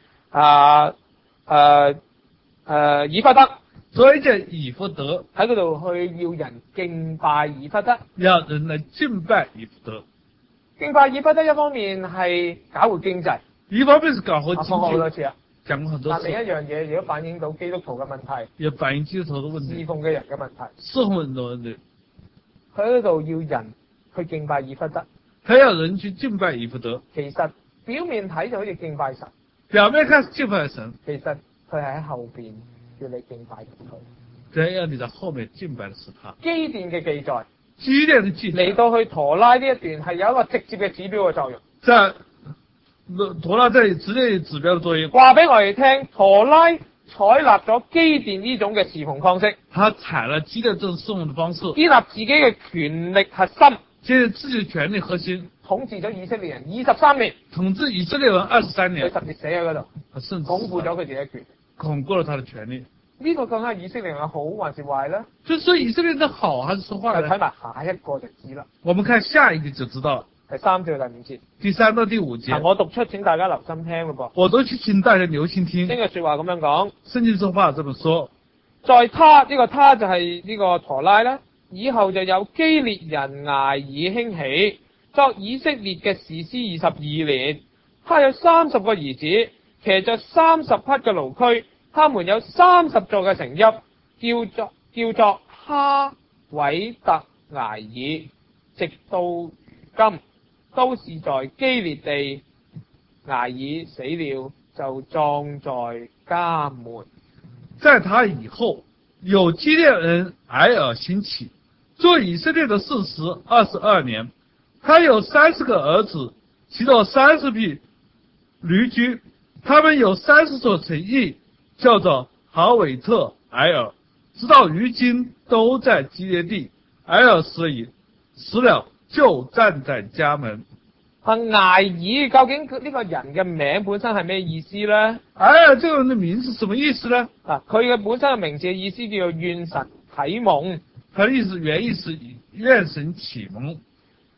Speaker 1: 以弗得，
Speaker 2: 做一件以弗得，
Speaker 1: 喺嗰度去要人敬拜以弗得。
Speaker 2: 讓人來敬拜以弗得。
Speaker 1: 敬拜以弗得一方面係搞活經濟，
Speaker 2: 一方面是搞活經
Speaker 1: 講過好多
Speaker 2: 濟，
Speaker 1: 次啊。
Speaker 2: 講過很多
Speaker 1: 但另一
Speaker 2: 次，
Speaker 1: 樣嘢亦都反映到基督徒嘅問題，
Speaker 2: 也反映基督徒的問
Speaker 1: 侍
Speaker 2: 題，
Speaker 1: 奉嘅人嘅問題。
Speaker 2: 侍奉人的問題。
Speaker 1: 佢喺嗰度要人去敬拜以弗得，
Speaker 2: 他要人去敬拜以弗得，
Speaker 1: 其實表面睇就好似敬拜神，
Speaker 2: 表面看是敬拜神，
Speaker 1: 其實佢係喺後邊叫你敬拜佢。
Speaker 2: 真要你在後面敬拜的是他。
Speaker 1: 基甸嘅記載
Speaker 2: 基甸的記載
Speaker 1: 嚟到去陀拉呢一段係有一個直接嘅指標嘅作用，
Speaker 2: 在陀拉這裡直接指標的作用，
Speaker 1: 話俾我哋聽，陀拉採納咗基甸呢種嘅侍奉方式，
Speaker 2: 他採了基甸這種侍奉的方式，
Speaker 1: 建立自己嘅權力核心，
Speaker 2: 建立自己的權力核心，
Speaker 1: 統治咗以色列人23年，
Speaker 2: 統治以色列人23
Speaker 1: 佢
Speaker 2: 年，
Speaker 1: 特別寫喺嗰度，
Speaker 2: 他甚至
Speaker 1: 鞏固咗佢自己嘅權力。
Speaker 2: 鞏固了他的權力。
Speaker 1: 呢個究竟係以色列人嘅好還是壞咧？
Speaker 2: 就是說以色列人的好還是說壞呢？
Speaker 1: 就睇埋下一個就知啦。
Speaker 2: 我們看下一個就知道了。
Speaker 1: 第3至到第5節，
Speaker 2: 第3到第5節，
Speaker 1: 我讀出，請大家留心聽咯噃。
Speaker 2: 我都去請大家留心聽。
Speaker 1: 呢句說話咁樣講，
Speaker 2: 聖經說話這麼說，
Speaker 1: 在他呢個他就係呢個陀拉啦，以後就有基列人睚珥興起，作以色列嘅士師22年。他有30個兒子，騎着30匹嘅驢駒，他們有30座嘅城邑，叫做哈偉特睚珥，直到今都是在基列地。睚珥死了，就葬在迦門。
Speaker 2: 在他以後，有基列人睚珥興起，做以色列的士師22年。他有30個兒子，騎着30匹驢駒，他們有30座城邑，叫做哈偉特睚珥，直到如今都在基列地。睚珥死了，就站在迦門。
Speaker 1: 睚珥究竟呢個人嘅名本身係咩意思咧？
Speaker 2: 睚珥這個人的名字什麼意思呢？
Speaker 1: 佢嘅本身嘅名字嘅意思叫做願神啟蒙。
Speaker 2: 他的意思原意是願神啟蒙。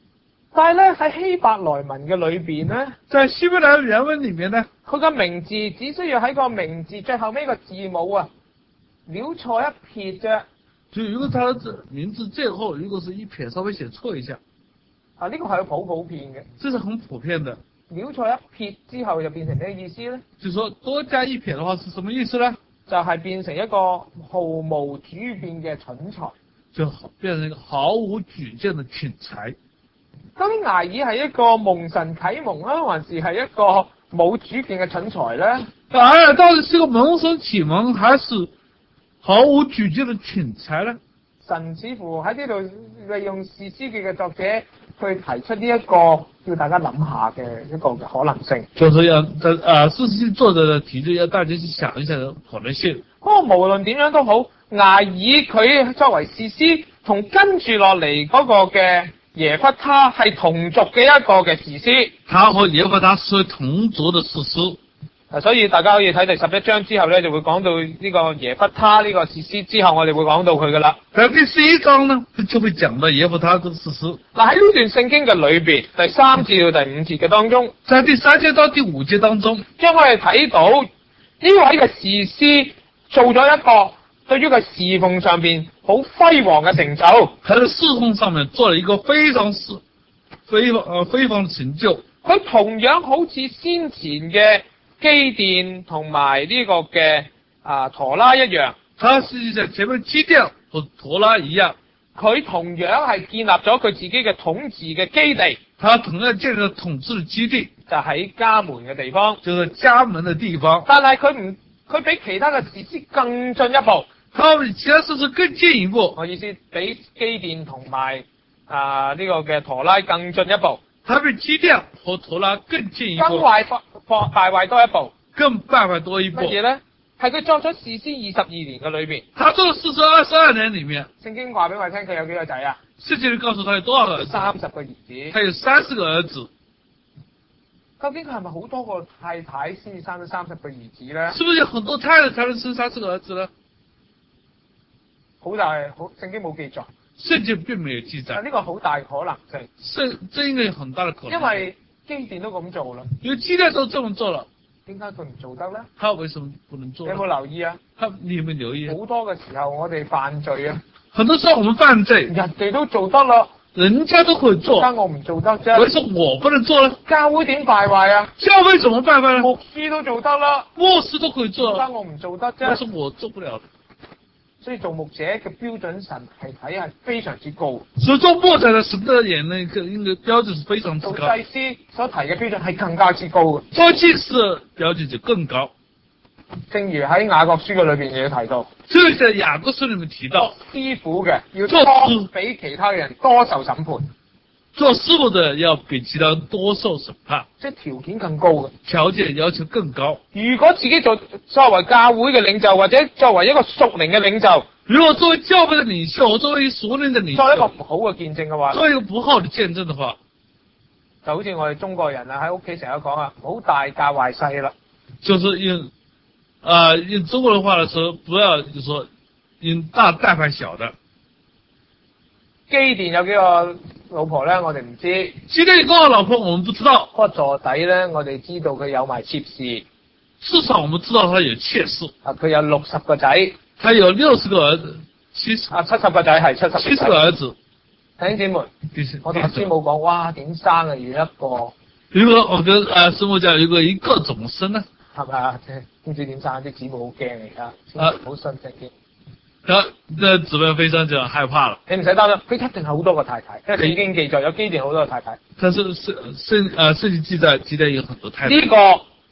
Speaker 1: 但係咧喺希伯來文嘅裏邊咧，
Speaker 2: 在希伯來原文裡面呢，
Speaker 1: 佢個名字只需要喺個名字最後尾個字母啊，潦錯一撇啫。
Speaker 2: 就如果他的名字最後如果是一撇，稍微寫錯一下，
Speaker 1: 啊，呢個係普遍嘅。
Speaker 2: 這是很普遍的。
Speaker 1: 潦錯一撇之後就變成咩意思咧？
Speaker 2: 就說多加一撇的話是什麼意思呢？
Speaker 1: 就係變成一個毫無主見嘅蠢材。
Speaker 2: 就變成一個毫無主見的蠢材。
Speaker 1: 究竟睚珥係一個蒙神啟蒙啊，還是係一個冇主見嘅蠢材咧？
Speaker 2: 睚珥到底是個蒙神啟蒙，還是毫無主見的蠢材呢？
Speaker 1: 神似乎喺呢度利用士師記嘅作者去提出呢一個叫大家諗下嘅一個可能性。
Speaker 2: 就是要士師記作者的提出，要大家去想一下的可能性。
Speaker 1: 不過無論點樣都好，睚珥佢作為士師，同跟住落嚟嗰個嘅耶弗他係同族嘅一個嘅士師。
Speaker 2: 他和耶弗他是同族的士師。
Speaker 1: 所以大家可以睇第11章之後咧，就會講到呢個耶弗他呢個士師之後，我哋會講到佢噶啦。
Speaker 2: 喺第11章呢，就會講到耶弗他這個士師。
Speaker 1: 嗱，喺呢段聖經嘅裏邊，第3節到第5節嘅當中，
Speaker 2: 在第3節到第5節當中，
Speaker 1: 將我哋睇到呢位嘅士師做咗一個對於佢侍奉上邊好輝煌嘅成就。
Speaker 2: 他在侍奉上面做了一個非常輝煌的成就。
Speaker 1: 佢同樣好似先前嘅基甸同埋呢個嘅陀拉一樣，
Speaker 2: 他實際上前面基甸和陀拉一樣，
Speaker 1: 佢同樣係建立咗佢自己嘅統治嘅基地。
Speaker 2: 他同樣建立了統治的基地，
Speaker 1: 就喺家門嘅地方，
Speaker 2: 就是家門的地方。
Speaker 1: 但係佢比其他嘅士師更進一步，
Speaker 2: 他比其他士師更進一步。
Speaker 1: 我意思比基甸同埋呢個嘅陀拉更進一步。
Speaker 2: 他比基甸和陀拉更進一步，
Speaker 1: 更敗壞多一步，
Speaker 2: 更敗壞多一步。
Speaker 1: 乜嘢咧？係佢作咗士師22年嘅裏邊，
Speaker 2: 他做士師22年裏面，
Speaker 1: 聖經話俾我聽佢有幾個仔啊？
Speaker 2: 聖經告訴他有多少個兒子
Speaker 1: ？30個兒子。
Speaker 2: 他有30個兒子。
Speaker 1: 究竟佢係咪好多個太太先至生咗30個兒子咧？
Speaker 2: 是不是有很多太太才能生30個兒子呢？
Speaker 1: 聖經冇記載。
Speaker 2: 聖經並沒有記載。
Speaker 1: 呢個好大可能性。
Speaker 2: 這應該有很大的可能。
Speaker 1: 因為基甸都咁做啦。
Speaker 2: 因為基甸都這麼做了。
Speaker 1: 點解佢唔做得咧？
Speaker 2: 他為什麼不能做？
Speaker 1: 你有冇留意啊？
Speaker 2: 你有冇留意？
Speaker 1: 好多嘅時候我哋犯罪啊。
Speaker 2: 很多時候我們犯罪，
Speaker 1: 人哋都做得啦，
Speaker 2: 人家都會做，
Speaker 1: 但我唔做得啫。
Speaker 2: 為什麼我不能做呢？
Speaker 1: 教會點敗壞啊？
Speaker 2: 教會怎麼敗壞呢？
Speaker 1: 牧師都做得啦，
Speaker 2: 牧師都可以做，
Speaker 1: 但我唔做得啫。
Speaker 2: 為什麼我做不了？
Speaker 1: 所以做牧者嘅標準神係睇係非常之高。
Speaker 2: 所以做牧者的神的眼那個標準是非常之高。
Speaker 1: 做祭司所提嘅標準係更加之高嘅。
Speaker 2: 做祭司標準就更高。
Speaker 1: 正如喺雅各書嘅裏邊亦都提到，
Speaker 2: 即係在雅各書裏面提到，
Speaker 1: 師傅嘅要多比其他嘅人多受審判。
Speaker 2: 做師傅的要比其他人多受審判，
Speaker 1: 即係條件更高嘅，
Speaker 2: 條件要求更高。
Speaker 1: 如果自己作為教會嘅領袖，或者作為一個屬靈嘅領袖，
Speaker 2: 如果作為教會嘅領袖，作為屬靈嘅領袖，
Speaker 1: 作為一個唔好嘅見證嘅話，
Speaker 2: 作為一個不好的見證嘅話，
Speaker 1: 就好似我哋中國人啊喺屋企成日講啊，唔好大教壞細啦。
Speaker 2: 就是用中國人話來說，不要就是說用大帶壞小的。
Speaker 1: 基甸有幾個老婆咧？我哋唔知。
Speaker 2: 基甸有幾個老婆，我們不知道。
Speaker 1: 不過坐底咧，我哋知道佢有埋妾侍。
Speaker 2: 至少我們知道他有妾侍。
Speaker 1: 佢有60個仔。
Speaker 2: 他有60個兒子
Speaker 1: ，70個仔係70
Speaker 2: 個兒子。
Speaker 1: 弟兄姊妹，我同師母講，哇，點生啊？要一個。
Speaker 2: 如果我跟師母講，如果一個怎麼生呢？
Speaker 1: 係咪啊？唔知點生，啲姊妹好驚嚟㗎，好信聖經。
Speaker 2: 那姊妹非常就害怕了。
Speaker 1: 你唔使擔心，佢一定係好多個太太，因為聖經記載有基甸好多個太太。
Speaker 2: 但是聖經記載基甸有很多太太。
Speaker 1: 呢個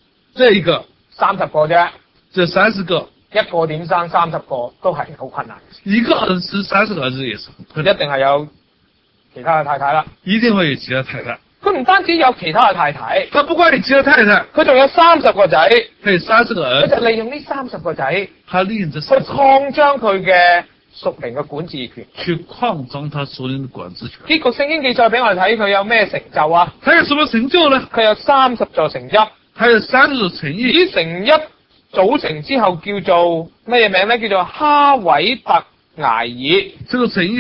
Speaker 1: 30個啫。
Speaker 2: 這30個。
Speaker 1: 一個點生30個都係好困難。
Speaker 2: 一個人生30個兒子也是很困難。
Speaker 1: 一定係有其他嘅太太啦。
Speaker 2: 一定會有其他太太。
Speaker 1: 佢唔單止有其他嘅太太，
Speaker 2: 佢不光有其他太太，
Speaker 1: 佢仲有30個仔，
Speaker 2: 佢有30個兒子。
Speaker 1: 佢就利用呢30個仔，
Speaker 2: 他利用這
Speaker 1: 去擴張佢嘅屬靈嘅管治權，
Speaker 2: 去擴張他屬靈嘅管治權。
Speaker 1: 結果聖經記載俾我哋睇，佢有咩成就啊？
Speaker 2: 佢有什麼成就呢？
Speaker 1: 佢有30座城邑，
Speaker 2: 佢有30座城邑。
Speaker 1: 啲城邑組成之後叫做咩名咧？叫做哈偉特睚珥。
Speaker 2: 這個城邑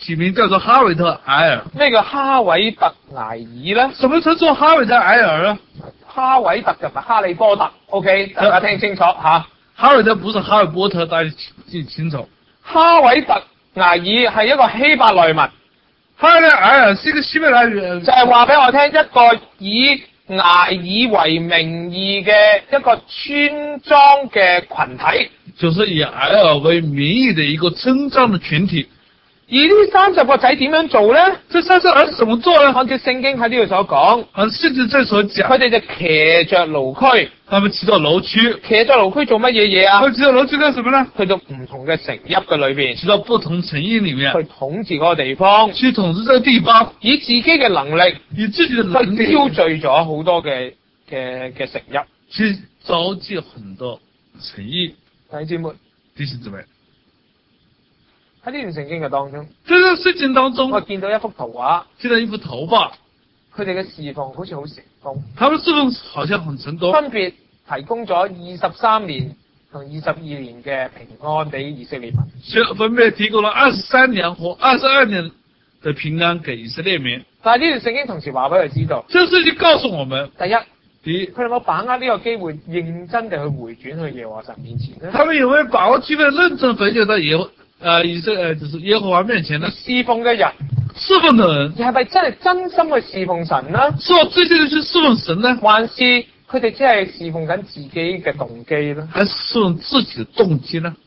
Speaker 2: 起名叫做哈维特埃尔。
Speaker 1: 咩叫哈維特埃爾咧？
Speaker 2: 什麼稱作哈維特埃爾啊？
Speaker 1: 哈維特就唔係哈利波特，OK，大家聽清楚吓。
Speaker 2: 哈維特不是哈利波特，大家記清楚。
Speaker 1: 哈維特埃爾係一個希伯來文，
Speaker 2: 哈維特埃爾是一個希伯來語，
Speaker 1: 就係話俾我聽一個以埃爾為名義嘅一個村莊嘅群體。
Speaker 2: 就是以埃爾為名義的一個村莊的群體。
Speaker 1: 而呢30個仔點樣做咧？
Speaker 2: 這30兒子怎麼做呢？
Speaker 1: 按照聖經喺呢度所講，
Speaker 2: 按聖經這所講，
Speaker 1: 佢哋就騎着驢駒。
Speaker 2: 他們騎到驢駒。
Speaker 1: 騎着驢駒做乜嘢嘢啊？
Speaker 2: 他們騎到驢駒幹什麼呢？
Speaker 1: 去到唔同嘅城邑嘅裏邊，
Speaker 2: 騎到不同城邑裏面，
Speaker 1: 去統治嗰個地方，
Speaker 2: 去統治這個地方，
Speaker 1: 以自己嘅能力，
Speaker 2: 以自己的
Speaker 1: 去
Speaker 2: 能力
Speaker 1: 招聚咗好多嘅城邑。
Speaker 2: 去召集很多城邑。
Speaker 1: 弟兄姊妹，
Speaker 2: 弟兄姊妹，
Speaker 1: 喺呢段聖經嘅當中，
Speaker 2: 這個事情當中，
Speaker 1: 我見到一幅圖畫，
Speaker 2: 見到一幅圖畫，
Speaker 1: 佢哋嘅侍奉好似好成功，
Speaker 2: 他們侍奉好像很成功，
Speaker 1: 分別提供咗23年同22年嘅平安俾以色列民。
Speaker 2: 分別提供了23年或22年的平安給以色列民。
Speaker 1: 但係呢段聖經同時話俾佢知道，
Speaker 2: 這事情告訴我們，
Speaker 1: 第一，佢哋有冇把握呢個機會，認真地去回轉去耶和華神面前呢？
Speaker 2: 他們有沒有把握機會認真回轉到就是耶和華面前呢？
Speaker 1: 侍奉嘅人，
Speaker 2: 侍奉的人，
Speaker 1: 係咪真係真心去侍奉神呢？
Speaker 2: 是我真心的去侍奉神呢？
Speaker 1: 還是佢哋只係侍奉緊自己嘅動機呢？
Speaker 2: 還是侍奉自己的動機呢？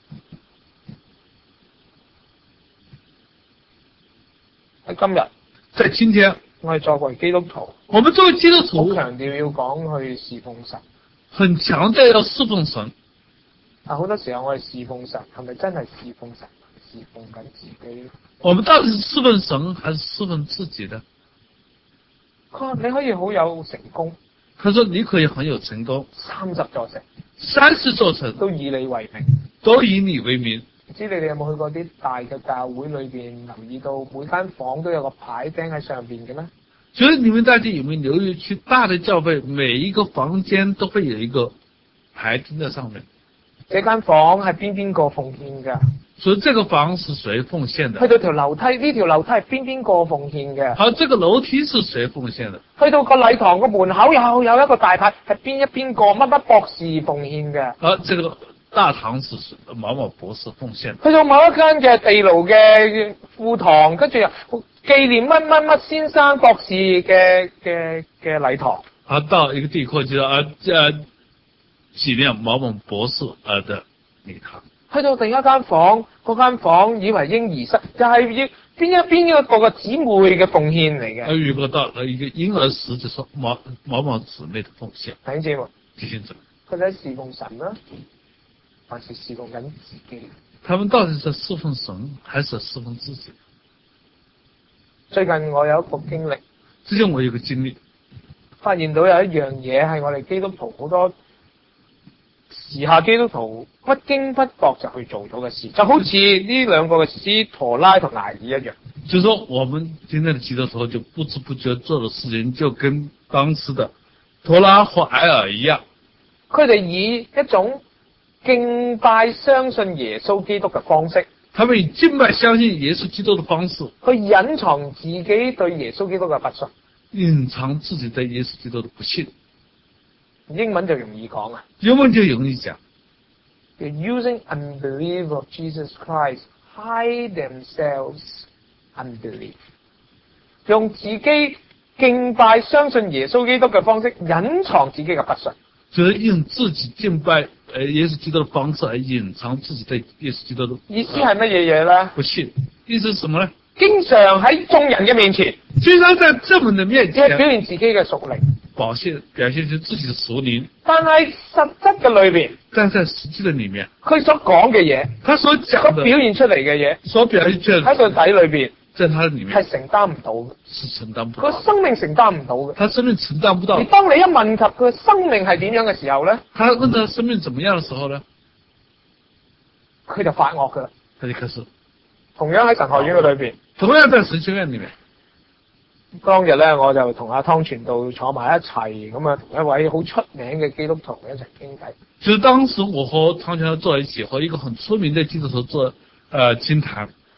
Speaker 1: 喺今日，
Speaker 2: 在今天，
Speaker 1: 我哋作為基督徒，
Speaker 2: 我們作為基督
Speaker 1: 好
Speaker 2: 徒，
Speaker 1: 強調要講去侍奉神。
Speaker 2: 很強調要侍奉神。
Speaker 1: 但好多時候我哋侍奉神，係咪真係侍奉神，侍奉緊自己呢？
Speaker 2: 我們到底是侍奉神，還是侍奉自己呢？
Speaker 1: 佢話你可以好有成功，
Speaker 2: 他說你可以很有成功
Speaker 1: 30座城
Speaker 2: ，30座城
Speaker 1: 都以你為名。
Speaker 2: 都以你為名。
Speaker 1: 唔知你哋有冇去過啲大嘅教會裏邊，留意到每間房都有個牌釘喺上邊嘅咩？
Speaker 2: 所以你們大家有沒有留意去大的教會，每一個房間都會有一個牌釘在上面？
Speaker 1: 這間房係邊個奉獻㗎？
Speaker 2: 所以這個房是誰奉獻的？
Speaker 1: 去到條樓梯，呢條樓梯係邊個奉獻嘅？
Speaker 2: 好，這個樓梯是誰奉獻的？
Speaker 1: 去到個禮堂個門口又有一個大牌，係邊個乜博士奉獻嘅？
Speaker 2: 好，這個大堂是某某博士奉獻的。
Speaker 1: 去到某一間嘅地牢嘅副堂，跟住又紀念乜先生博士嘅禮堂。
Speaker 2: 啊，到一個地庫就紀念某某博士的禮堂。
Speaker 1: 去到另一間房，嗰間房以為嬰兒室，就係要邊一個姊妹嘅奉獻嚟嘅。
Speaker 2: 如果到了一個嬰兒室，就說某姊妹的奉獻。
Speaker 1: 弟兄姊妹，
Speaker 2: 弟兄姊妹，
Speaker 1: 佢哋喺侍奉神啦，還是侍奉緊自己？
Speaker 2: 他們到底是侍奉神，還是侍奉自己？
Speaker 1: 最近我有一個經歷，
Speaker 2: 最近我有個經歷，
Speaker 1: 發現到有一樣嘢係我哋基督徒好多時下基督徒不經不覺就去做到嘅事，就好似呢兩個嘅士陀拉同埃爾一樣。
Speaker 2: 就是說我們今天的基督徒就不知不覺做的事情，就跟當時的陀拉和埃爾一樣。
Speaker 1: 佢哋以一種敬拜相信耶穌基督嘅方式，
Speaker 2: 他們以敬拜相信耶穌基督的方式，
Speaker 1: 去隱藏自己對耶穌基督嘅不信，
Speaker 2: 隱藏自己對耶穌基督的不信。
Speaker 1: 英文就容易講啊，
Speaker 2: 英文就容易講。
Speaker 1: They're using unbelief of Jesus Christ hide themselves unbelief， 用自己敬拜相信耶穌基督嘅方式隱藏自己嘅不信。
Speaker 2: 就是用自己敬拜耶穌基督的方式來隱藏自己對耶穌基督的
Speaker 1: 意思係乜嘢嘢咧？
Speaker 2: 不信。意思是什麼呢？
Speaker 1: 經常喺眾人嘅面前，
Speaker 2: 經常在眾人的面前
Speaker 1: 表現自己嘅屬靈，
Speaker 2: 表現出自己的屬靈，
Speaker 1: 但係實質嘅裏邊，
Speaker 2: 但在實際的裏面，
Speaker 1: 佢所講嘅嘢，
Speaker 2: 他所講的
Speaker 1: 表現出嚟嘅嘢，
Speaker 2: 所表現出
Speaker 1: 喺個底裏邊，
Speaker 2: 在他的裏面
Speaker 1: 係承擔唔到嘅，
Speaker 2: 是承擔不到，
Speaker 1: 佢生命承擔唔到嘅。
Speaker 2: 他生命承擔不到
Speaker 1: 而。當你一問及佢生命係點樣嘅時候咧，
Speaker 2: 他問他生命怎麼樣的時候呢，
Speaker 1: 佢就發惡噶啦。
Speaker 2: 他就開始
Speaker 1: 同樣喺神學院嘅裏邊，
Speaker 2: 同樣在神學院裏面，
Speaker 1: 當日咧我就同阿湯傳道坐埋一齊，咁啊同一位好出名嘅基督徒一齊傾偈。
Speaker 2: 就是當時我和湯傳道坐在一起，和一個很出名的基督徒做傾談。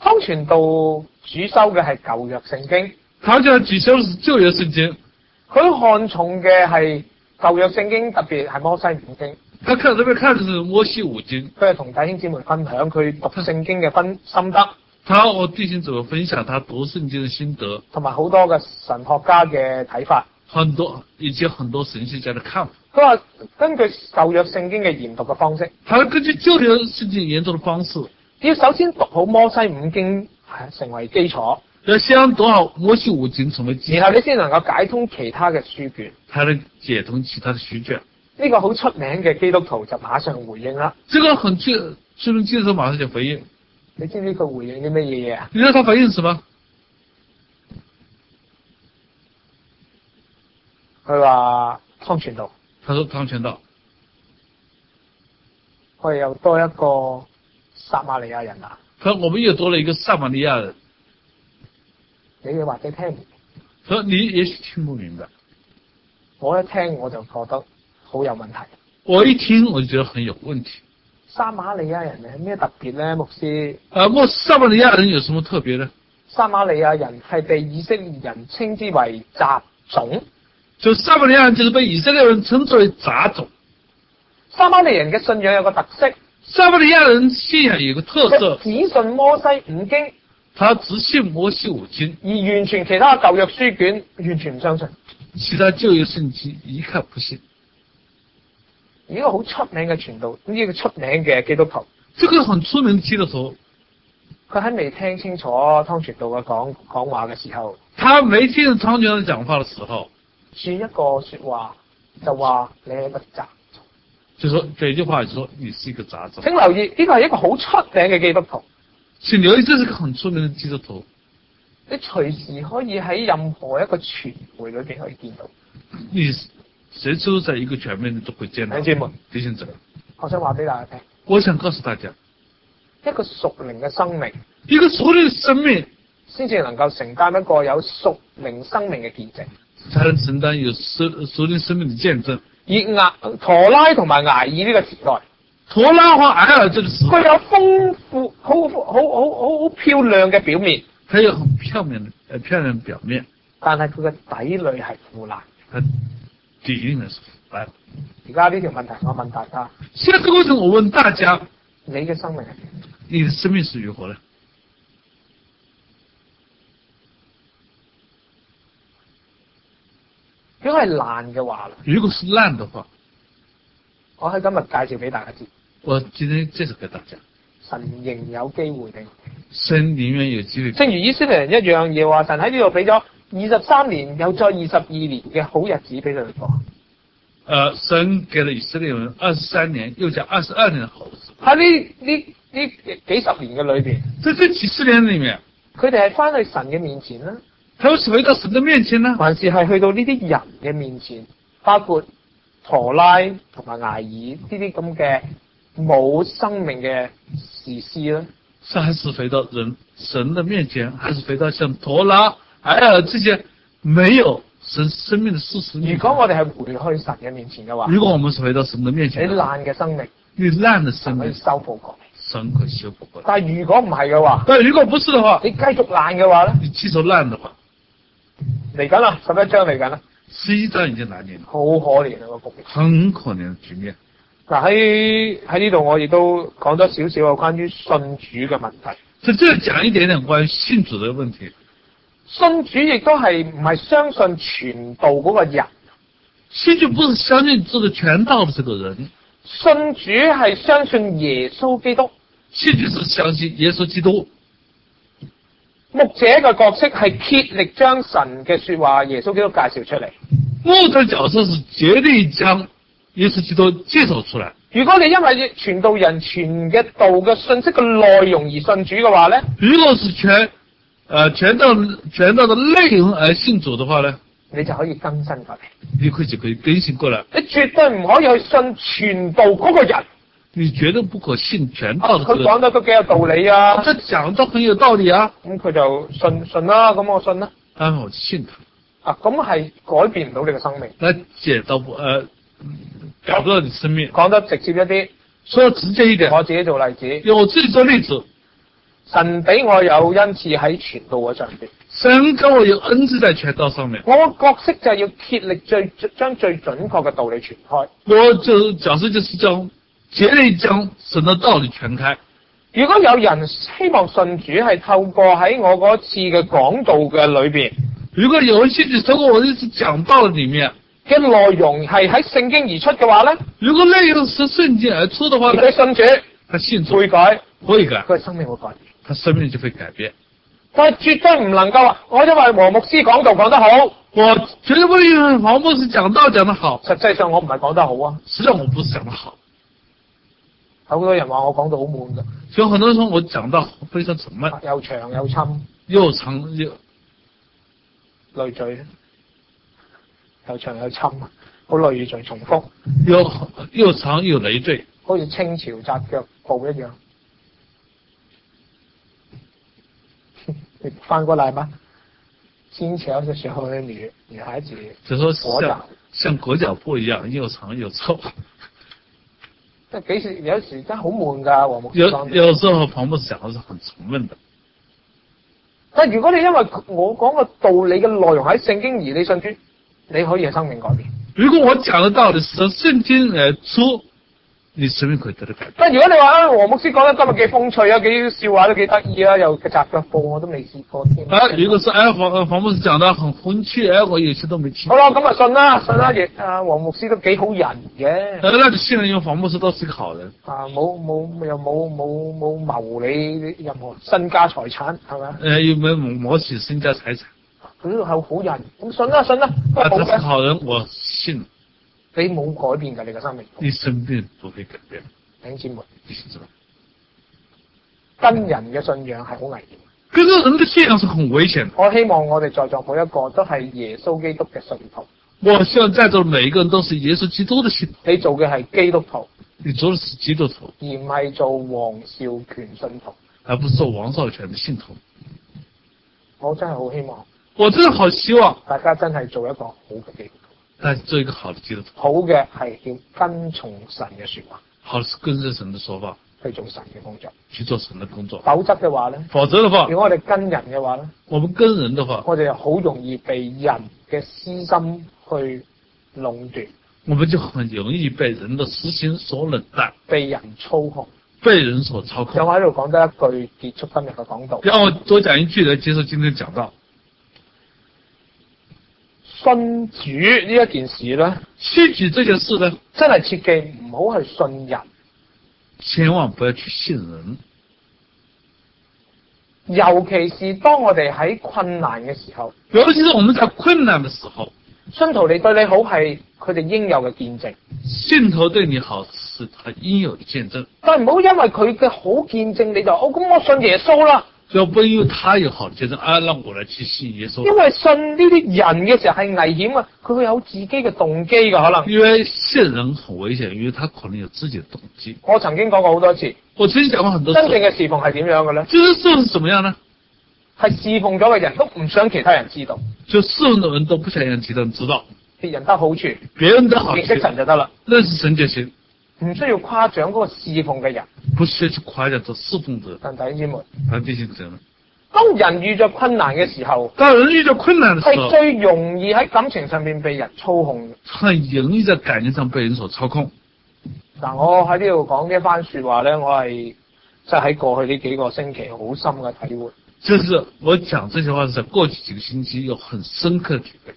Speaker 1: 湯傳道主修嘅係舊約聖經，
Speaker 2: 他講主修的是舊約聖經，
Speaker 1: 佢看重嘅係舊約聖經，特別係摩西五經。
Speaker 2: 他特別看的是摩西五經。
Speaker 1: 佢係同弟兄姊妹分享佢讀聖經嘅心得，
Speaker 2: 他和弟兄姊妹分享他讀聖經的心得，
Speaker 1: 同埋好多嘅神學家嘅睇法。
Speaker 2: 以及很多神學家的看法。
Speaker 1: 佢話根據舊約聖經嘅研讀嘅方式，
Speaker 2: 他根據舊約聖經研讀的方式，
Speaker 1: 要首先讀好摩西五經成為基礎，
Speaker 2: 要先讀好摩西五經成為基礎，
Speaker 1: 然後你先能夠解通其他嘅書卷，
Speaker 2: 才能解通其他的書卷。
Speaker 1: 呢個好出名嘅基督徒就馬上回應啦。
Speaker 2: 這個很出名基督徒馬上就回應。
Speaker 1: 你知唔知佢回應啲乜嘢嘢啊？
Speaker 2: 你知道他回應什麼？
Speaker 1: 佢話湯傳道。
Speaker 2: 他說湯傳道，
Speaker 1: 我哋又多一個撒瑪利亞人啊！
Speaker 2: 他說我們又多了一個撒瑪利亞人。
Speaker 1: 你哋或者聽唔明？
Speaker 2: 他說你也許聽不明白。
Speaker 1: 我一聽我就覺得好有問題。
Speaker 2: 我一聽我就覺得很有問題。
Speaker 1: 撒瑪利亞人係咩特別咧？牧師？
Speaker 2: 撒瑪利亞人有什麼特別呢？
Speaker 1: 撒瑪利亞人係被以色列人稱之為雜種。
Speaker 2: 就撒瑪利亞人就是被以色列人稱之為雜種。
Speaker 1: 撒瑪利亞人嘅信仰有個特色。
Speaker 2: 撒瑪利亞人信仰有個特色。
Speaker 1: 只信摩西五經。
Speaker 2: 他只信摩西五經，
Speaker 1: 而完全其他舊約書卷完全唔相信。
Speaker 2: 其他舊約聖經一概不信。
Speaker 1: 呢個好出名嘅傳道，呢個出名嘅基督徒。
Speaker 2: 這個很出名的基督徒，
Speaker 1: 佢喺未聽清楚湯傳道嘅講話嘅時候，
Speaker 2: 他沒聽湯傳道講話嘅時候，
Speaker 1: 轉一個說話就話你係一個雜種，
Speaker 2: 就說這一句話就說你是一個雜種。
Speaker 1: 請留意，呢個係一個好出名嘅基督徒。
Speaker 2: 請留意，這是個很出名嘅基督徒。
Speaker 1: 你隨時可以喺任何一個傳媒裏邊可以見到。
Speaker 2: 你隨時在一個傳媒你都會見到。
Speaker 1: 弟兄們，
Speaker 2: 弟兄姊妹，
Speaker 1: 我想話俾大家聽，
Speaker 2: 我想告訴大家，
Speaker 1: 一個屬靈嘅生命，
Speaker 2: 一個屬靈嘅生命，
Speaker 1: 先至能夠承擔一個有屬靈生命嘅見證，
Speaker 2: 才能承擔有屬靈生命嘅見證。
Speaker 1: 而陀拉同埋睚珥呢個時代，
Speaker 2: 陀拉和睚珥這個時代，
Speaker 1: 佢有豐富好漂亮嘅表面，
Speaker 2: 它有很漂亮的表面，
Speaker 1: 但係佢嘅底裏係腐爛。
Speaker 2: 底裏面是腐爛。
Speaker 1: 而家呢條問題我問大家，
Speaker 2: 現在這個問題我問大家，
Speaker 1: 你嘅生命係點？
Speaker 2: 你的生命是如何呢？
Speaker 1: 如果係爛嘅話，
Speaker 2: 如果是爛的話，
Speaker 1: 我喺今日介紹俾大家知。
Speaker 2: 我今天介紹給大家，
Speaker 1: 神仍有機會定。
Speaker 2: 神寧願有機會。
Speaker 1: 正如以色列人一樣，耶和華神喺呢度俾咗23年，又再22年嘅好日子俾佢哋過。
Speaker 2: 神給了以色列人23年，又加22年的好日子。
Speaker 1: 喺呢幾十年嘅裏邊，
Speaker 2: 在這幾十年裏面，
Speaker 1: 佢哋係翻去神嘅面前啦，
Speaker 2: 他們是回到神的面前呢，
Speaker 1: 還是係去到呢啲人嘅面前，包括陀拉同埋睚珥呢啲咁嘅冇生命嘅士師咧？
Speaker 2: 是還是回到神的面前，還是回到像陀拉、睚珥這些沒有神生命的事實？
Speaker 1: 如果我哋係回去神嘅面前嘅話，
Speaker 2: 如果我們是回到神的面
Speaker 1: 你
Speaker 2: 前，
Speaker 1: 爛嘅生命，
Speaker 2: 你爛的生命
Speaker 1: 可以修復過嚟。
Speaker 2: 神可以修復過來。
Speaker 1: 但係如果唔係嘅話，
Speaker 2: 但如果不是的話，
Speaker 1: 你繼續爛嘅話咧，
Speaker 2: 你繼續爛的話，
Speaker 1: 嚟緊啦，11章嚟緊啦
Speaker 2: 11章已經來臨了，
Speaker 1: 好可憐啊個局面，
Speaker 2: 很可憐的局面。
Speaker 1: 嗱喺呢度我亦都講咗少少有關於信主嘅問題。
Speaker 2: 在這講一點點關於信主的問題。
Speaker 1: 信主亦都係唔係相信傳道嗰個人，
Speaker 2: 信主不是相信這個傳道的這個人，
Speaker 1: 信主係相信耶穌基督。
Speaker 2: 信主是相信耶穌基督。
Speaker 1: 牧者嘅角色係竭力將神嘅說話耶穌基督介紹出嚟。
Speaker 2: 牧者角色是竭力將耶穌基督介紹出來。
Speaker 1: 如果你因為傳道人傳嘅道嘅信息嘅內容而信主嘅話咧，
Speaker 2: 如果是傳道的內容而信主的話呢，
Speaker 1: 你就可以更新過嚟。
Speaker 2: 你就可以更新過來。
Speaker 1: 你絕對唔可以去信傳道嗰個人。
Speaker 2: 你絕對不可信傳道的這個人。
Speaker 1: 佢講得都幾有道理啊！
Speaker 2: 他講得很有道理啊。
Speaker 1: 咁佢就信啦，咁我信啦。
Speaker 2: 當然我信他。
Speaker 1: 啊，咁係改變唔到你嘅生命。
Speaker 2: 改不到你生命。
Speaker 1: 講得直接一啲，
Speaker 2: 說得直接一點，
Speaker 1: 我自己做例子。
Speaker 2: 用我自己做例子。
Speaker 1: 神俾我有恩賜喺傳道嗰上邊。
Speaker 2: 神給我有恩賜在傳道上面，
Speaker 1: 我個角色就係要竭力將最準確嘅道理傳開。
Speaker 2: 我就角色就是竭力將神的道理傳開。
Speaker 1: 如果有人希望信主係透過喺我嗰次嘅講道嘅裏邊，
Speaker 2: 如果有人興趣透過我這次講道裏面
Speaker 1: 嘅內容係喺聖經而出嘅話咧，
Speaker 2: 如果內容是聖經而出的話，
Speaker 1: 佢信主，
Speaker 2: 他信主
Speaker 1: 悔改，
Speaker 2: 悔改，
Speaker 1: 佢生命會改變。
Speaker 2: 他生命就會改變。
Speaker 1: 但係絕對唔能夠話，我因為黃牧師講道講得好，
Speaker 2: 我絕對不會因為黃牧師講道講得好，
Speaker 1: 實際上我唔係講得好啊。
Speaker 2: 實際上我不是講得好。
Speaker 1: 好多人話我講到好悶㗎，
Speaker 2: 所以很多人說我講道非常沉悶，
Speaker 1: 又長又深，
Speaker 2: 又長又
Speaker 1: 累贅，又長又深，好累贅重複，
Speaker 2: 又長又累贅，
Speaker 1: 好似清朝紮腳布一樣。你翻過來吧。清朝的時候的女孩子，
Speaker 2: 就說
Speaker 1: 裹
Speaker 2: 像裹腳布一樣，又長又臭。
Speaker 1: 即係幾時有時真係好悶㗎，黃牧師講。
Speaker 2: 有時候黃牧師講的是很沉悶的。
Speaker 1: 但係如果你因為我講嘅道理嘅內容喺聖經而你信主，你可以係生命改變。
Speaker 2: 如果我講的道理是聖經而出，你生命可以得到改變。
Speaker 1: 但係如果你話黃牧師講得今日幾風趣啊，幾笑話都幾得意啊，又紮腳布我都未試過添。
Speaker 2: 如果是黃牧師講得很風趣，我有些都沒聽。
Speaker 1: 好啦，咁啊信啦，亦黃牧師都幾好人嘅。
Speaker 2: 那就信了，因為黃牧師都是個好人。
Speaker 1: 冇謀你任何身家財產，係咪？
Speaker 2: 又沒謀取身家財產。
Speaker 1: 佢都係好人，咁信啦。
Speaker 2: 他是好人，我信。
Speaker 1: 你冇改變㗎，你嘅生命。
Speaker 2: 你生命不會改變。
Speaker 1: 弟兄姊妹，跟人嘅信仰係好危險。
Speaker 2: 跟着人的信仰是很危險。
Speaker 1: 我希望我哋在座每一個都係耶穌基督嘅信徒。
Speaker 2: 我希望在座每一個人都是耶穌基督的信徒。
Speaker 1: 你做嘅係基督徒，
Speaker 2: 你做的是基督徒，
Speaker 1: 而唔係做王少權信徒，
Speaker 2: 而不是做王少權的信徒。
Speaker 1: 我真係好希望，
Speaker 2: 我真的好希望
Speaker 1: 大家真係做一個好嘅基督徒。
Speaker 2: 但做一個好的基督徒。
Speaker 1: 好嘅係要跟從神嘅說話，
Speaker 2: 好是跟着神的說法
Speaker 1: 去做神嘅工作，
Speaker 2: 去做神的工作。
Speaker 1: 否則嘅話咧，如果我哋跟人嘅話咧，
Speaker 2: 我們跟人的話，
Speaker 1: 我哋就好容易被人嘅私心去壟斷，
Speaker 2: 我們就很容易被人的私心所壟斷，
Speaker 1: 被人操控，
Speaker 2: 被人所操控。
Speaker 1: 讓我喺度講得一句結束今日嘅講道。
Speaker 2: 讓我多講一句嚟結束今天講道。
Speaker 1: 信主呢一件事咧，
Speaker 2: 信主這件事呢，
Speaker 1: 真係切記唔好去信人，
Speaker 2: 千萬不要去信人。
Speaker 1: 尤其是當我哋喺困難嘅時候，
Speaker 2: 尤其是我們在困難的時候，
Speaker 1: 信徒你對你好係佢哋應有嘅見證，
Speaker 2: 信徒對你好是他應有的見證，
Speaker 1: 但係唔好因為佢嘅好見證你就咁我信耶穌啦。
Speaker 2: 就不因為他有好的見證讓我來去信耶穌。
Speaker 1: 因為信呢啲人嘅時候係危險啊，佢會有自己嘅動機㗎可能。
Speaker 2: 因為信人很危險，因為他可能有自己的動機。
Speaker 1: 我曾經講過好多次，
Speaker 2: 我曾經講過很多次。
Speaker 1: 真正嘅侍奉係點樣嘅咧？
Speaker 2: 真正侍奉是怎麼樣呢？
Speaker 1: 係侍奉咗嘅人都唔想其他人知道，
Speaker 2: 就侍奉的人都不想讓其他人知道，
Speaker 1: 別人得好處，
Speaker 2: 別人得好處，
Speaker 1: 認識神就得啦，
Speaker 2: 認識神就行，
Speaker 1: 唔需要誇獎嗰個侍奉嘅人，
Speaker 2: 不需要去誇獎做侍奉者。
Speaker 1: 但弟兄姊妹，
Speaker 2: 但弟兄姊妹，
Speaker 1: 當人遇着困難嘅時候，
Speaker 2: 當人遇着困難的時候，
Speaker 1: 係最容易喺感情上面被人操控嘅。
Speaker 2: 很容易在感情上被人所操控。
Speaker 1: 嗱，我喺呢度講呢一番說話咧，我係即係喺過去呢幾個星期好深嘅體會。
Speaker 2: 就是我講這些話是在過去幾個星期有很深刻體會。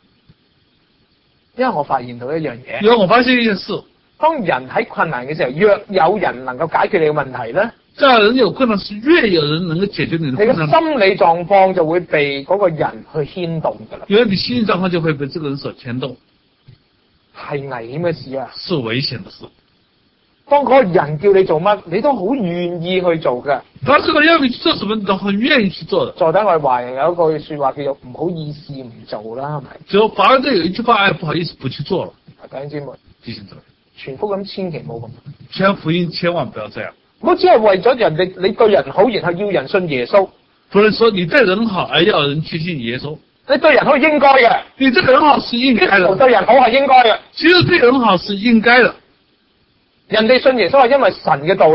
Speaker 1: 因為我發現到一樣嘢，
Speaker 2: 因為我發現一件事，
Speaker 1: 當人喺困難嘅時候，若有人能夠解決你嘅問題咧，
Speaker 2: 在人有困難時，越有人能夠解決你的困難，
Speaker 1: 你嘅心理狀況就會被嗰個人去牽動㗎啦。
Speaker 2: 因為你心理狀況就會被這個人所牽動，
Speaker 1: 係危險嘅事啊！
Speaker 2: 是危險的事。
Speaker 1: 當嗰個人叫你做乜，你都好願意去做嘅。
Speaker 2: 當這個人要你去做什麼，你都很願意去做的。
Speaker 1: 坐底我哋華人有一句說話叫做唔好意思唔做啦，係咪？
Speaker 2: 就華人都有一句話，不好意思不去做了。
Speaker 1: 弟兄姊妹，
Speaker 2: 弟兄姊妹，
Speaker 1: 傳福音千祈冇咁。
Speaker 2: 傳福音千萬不要這樣。
Speaker 1: 唔好只係為咗人哋你對人好，然後要人信耶穌。
Speaker 2: 不能說你對人好而要人去信耶穌。
Speaker 1: 你對人好係應該嘅，
Speaker 2: 你對人好是應該的。
Speaker 1: 對人好係應該嘅。
Speaker 2: 其實對人好是應該的。
Speaker 1: 人哋信耶穌係因為神嘅道理，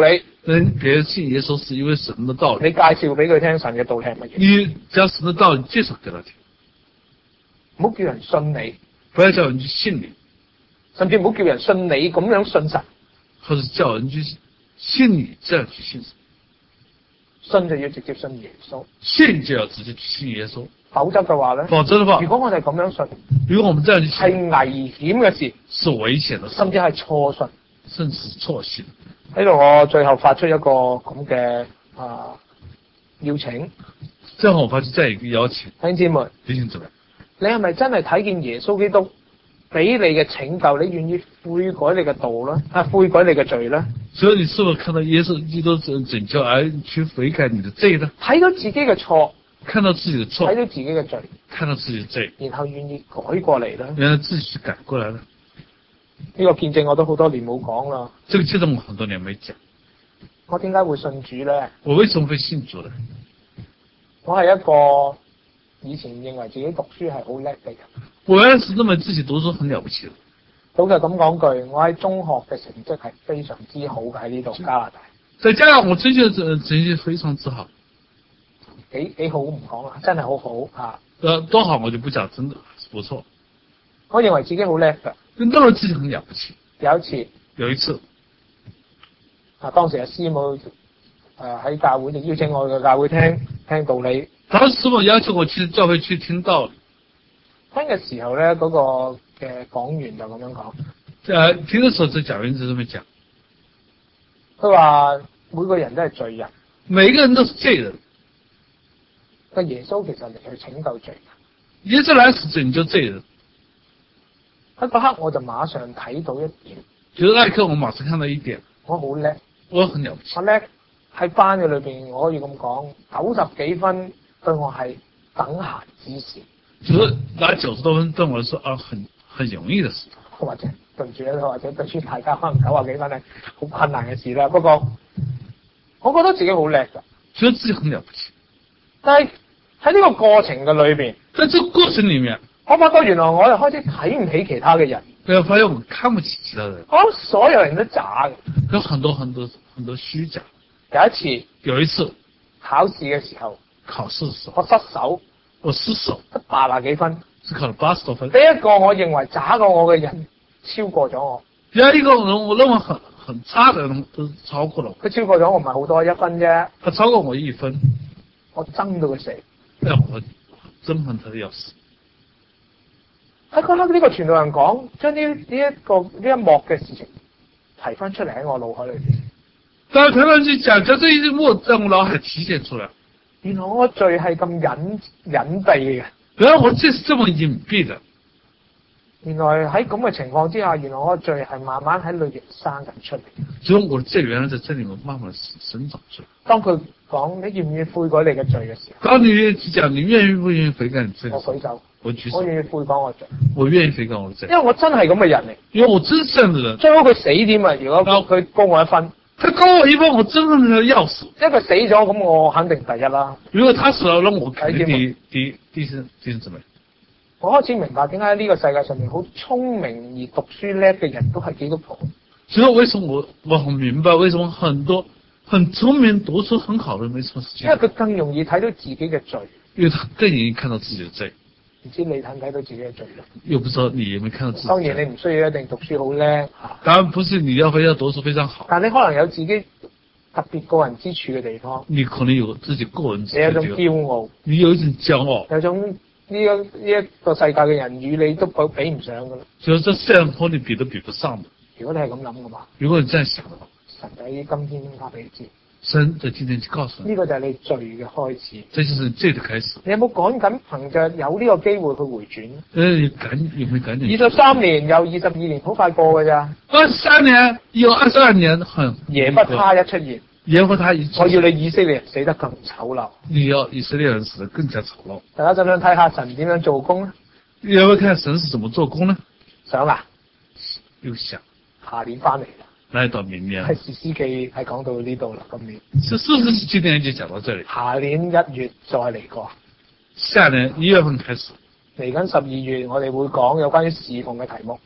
Speaker 2: 別人信耶穌是因為神的道理。
Speaker 1: 你介紹俾佢聽神嘅道理係乜嘢？
Speaker 2: 你將神的道理介紹給他聽，
Speaker 1: 唔好叫人信你，
Speaker 2: 不要叫人去信你，
Speaker 1: 甚至唔好叫人信你咁樣信神。
Speaker 2: 或者叫人去信你這樣去信神。
Speaker 1: 信就要直接信耶穌，
Speaker 2: 信就要直接去信耶穌，
Speaker 1: 否則嘅話咧，
Speaker 2: 否則的話，
Speaker 1: 如果我哋咁樣信，
Speaker 2: 如果我們這樣去
Speaker 1: 係
Speaker 2: 信，
Speaker 1: 危險嘅事，
Speaker 2: 是危險的事，
Speaker 1: 甚至係錯信。
Speaker 2: 甚至是錯信。
Speaker 1: 喺度我最後發出一個咁嘅邀請，
Speaker 2: 最後我發出這樣一個邀請，
Speaker 1: 弟兄姊妹，
Speaker 2: 弟兄姊妹，
Speaker 1: 你係咪真係睇見耶穌基督俾你嘅拯救，你願意悔改你嘅道啦，悔改你嘅罪啦？
Speaker 2: 所以你是否看到耶穌基督拯救而去悔改你的罪呢？
Speaker 1: 睇到自己嘅錯，
Speaker 2: 看到自己的錯，
Speaker 1: 睇到自己嘅罪，
Speaker 2: 看到自己的罪，
Speaker 1: 然後願意改過嚟啦。
Speaker 2: 原來自己去改過來了。
Speaker 1: 呢個見證我都好多年冇講啦。
Speaker 2: 這個見證我很多年沒講。
Speaker 1: 我點解會信主咧？
Speaker 2: 我為什麼會信主呢？
Speaker 1: 我係一個以前認為自己讀書係好叻嘅人。
Speaker 2: 我原來是認為自己讀書很了不起的。
Speaker 1: 老實咁講句，我喺中學嘅成績係非常之好嘅，喺呢度加拿大。
Speaker 2: 在加拿大我真係成績非常之好。
Speaker 1: 幾好唔講啦，真係好好啊！
Speaker 2: 多好我就不講，真的不錯。
Speaker 1: 我認為自己好叻㗎。
Speaker 2: 認為自己很了不起。
Speaker 1: 有一次，當時阿師母喺教會就邀請我去教會聽道理。
Speaker 2: 當時師母邀請我去教會去聽道理。
Speaker 1: 聽嘅時候咧，嗰個嘅講員就咁樣講。
Speaker 2: 聽嘅時候，這講員就這麼講。
Speaker 1: 佢話每個人都係罪人。
Speaker 2: 每個人都是罪人。
Speaker 1: 個耶穌其實嚟去拯救罪人。
Speaker 2: 耶穌來是拯救罪人。
Speaker 1: 喺嗰刻我就馬上睇到一點。
Speaker 2: 就是那一刻我馬上看到一點。
Speaker 1: 我好叻。
Speaker 2: 我很了不起。
Speaker 1: 我叻喺班嘅裏邊，我可以咁講，90幾分對我係等閒之事。
Speaker 2: 就是拿90多分對我來說很容易的事。
Speaker 1: 或者對唔住咧，或者對於大家可能90幾分係好困難嘅事啦。不過我覺得自己好叻㗎。
Speaker 2: 覺得自己很了不起。
Speaker 1: 但係喺呢個過程嘅裏邊，
Speaker 2: 在這個過程裡面，
Speaker 1: 我發覺原來我又開始睇唔起其他嘅人。
Speaker 2: 我發現我看不起其他人。
Speaker 1: 我諗所有人都假嘅。
Speaker 2: 有很多虛假。
Speaker 1: 有一次考試嘅時候，我失手，得80幾分，
Speaker 2: 只考了80多分。
Speaker 1: 第一個我認為渣過我嘅人超過咗我。
Speaker 2: 有一個人我認為很差的人都超過了我。
Speaker 1: 佢超過咗我唔係好多1分啫。
Speaker 2: 他超過我1分，
Speaker 1: 我憎到佢死。
Speaker 2: 我憎恨他的要死。
Speaker 1: 喺嗰刻呢個傳道人講，將呢一幕嘅事情提翻出嚟喺我腦海裏邊。
Speaker 2: 但係佢嗰陣講，將這一幕在我腦海體現出來。
Speaker 1: 原來我罪係咁隱蔽嘅。
Speaker 2: 原來我罪是這麼隱蔽的。
Speaker 1: 原來喺咁嘅情況之下，原來我罪係慢慢喺裏邊生緊出嚟。
Speaker 2: 所以我的罪原來在這裡面慢慢生長出來。
Speaker 1: 當佢講你願唔願意悔改你嘅罪嘅時候，
Speaker 2: 當你講你願意不願意悔改你罪，
Speaker 1: 我舉手。
Speaker 2: 我舉手。
Speaker 1: 我願意悔改我罪。
Speaker 2: 我願意悔改我的罪。
Speaker 1: 因為我真係咁嘅人嚟。
Speaker 2: 因為我真係這樣的人。
Speaker 1: 最好佢死添啊！如果佢高我1分。
Speaker 2: 他高我1分，我真恨他要死。
Speaker 1: 因為佢死咗，咁我肯定第一啦。
Speaker 2: 如果他死了，那我肯定第一是怎麼？
Speaker 1: 我開始明白點解呢個世界上面好聰明而讀書叻嘅人都係基督徒。
Speaker 2: 所以為什麼我很明白為什麼很多很聰明讀書很好的人沒什麼事情？
Speaker 1: 因為佢更容易睇到自己嘅罪。
Speaker 2: 因為他更容易看到自己的罪。
Speaker 1: 唔知你睇唔睇到自己嘅罪咧？
Speaker 2: 又不知道你有沒有看到自己。
Speaker 1: 當然你唔需要一定讀書好叻。
Speaker 2: 當然不是你要非要讀書非常好。
Speaker 1: 但你可能有自己特別個人之處嘅地方。
Speaker 2: 你可能有自己個人之處。
Speaker 1: 你有一種驕傲。
Speaker 2: 你有一種驕傲。
Speaker 1: 有種呢一個世界嘅人與你都比唔上噶啦。
Speaker 2: 就是這世界和你比都比不上的。
Speaker 1: 如果你係咁諗嘅話。
Speaker 2: 如果你這樣想嘅話。
Speaker 1: 神喺今天話俾你知。
Speaker 2: 神在今天就告訴你。
Speaker 1: 呢個就係你罪嘅開始。
Speaker 2: 這就是罪的開始。
Speaker 1: 你有冇趕緊憑着有呢個機會去回轉？
Speaker 2: 有冇趕緊
Speaker 1: ？23年有22年，好快過㗎咋
Speaker 2: ？23年有22年，很
Speaker 1: 耶弗他一出現。
Speaker 2: 耶弗他一出現。
Speaker 1: 我要你以色列人死得更醜陋。
Speaker 2: 你要以色列人死得更加醜陋。
Speaker 1: 大家想唔想睇下神點樣做工呢？
Speaker 2: 你有冇看神是怎麼做工呢？
Speaker 1: 想啊，
Speaker 2: 又想。
Speaker 1: 下年翻嚟啦。
Speaker 2: 來到明年。
Speaker 1: 係士師記係講到呢度啦，今年。
Speaker 2: 是士師記就講到這裡。
Speaker 1: 下年1月再嚟過。
Speaker 2: 下年1月份開始。
Speaker 1: 嚟緊12月，我哋會講有關於侍奉嘅題目。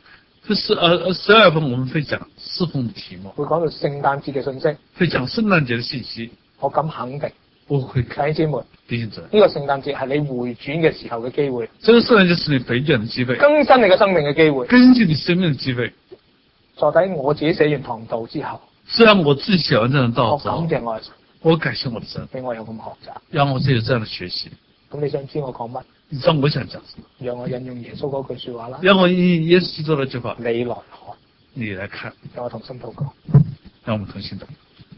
Speaker 2: 这12分我们会講侍奉的題目，
Speaker 1: 會講到聖誕節嘅信息。
Speaker 2: 會講聖誕節的信息。
Speaker 1: 我敢肯定，
Speaker 2: 我會
Speaker 1: 弟兄姊妹，
Speaker 2: 弟兄姊妹，
Speaker 1: 呢個聖誕節係你回轉嘅時候嘅機會，
Speaker 2: 這個聖誕節是你回轉的機會，
Speaker 1: 更新你嘅生命嘅機會。
Speaker 2: 更新你生命的機會。
Speaker 1: 坐底我自己寫完堂道之後，
Speaker 2: 雖然我自己寫完這堂道
Speaker 1: 我
Speaker 2: 之後，
Speaker 1: 感謝我嘅神，
Speaker 2: 我感謝我的神，
Speaker 1: 俾我有咁學習。
Speaker 2: 讓我自己有這樣的學習。
Speaker 1: 咁你想知我講乜？
Speaker 2: 你知道我想講什麼？
Speaker 1: 讓我引用耶穌嗰句說話啦。
Speaker 2: 讓我引耶穌基督的句話，
Speaker 1: 你來看，
Speaker 2: 你來看。
Speaker 1: 讓我同心禱告。
Speaker 2: 讓我們同心禱告。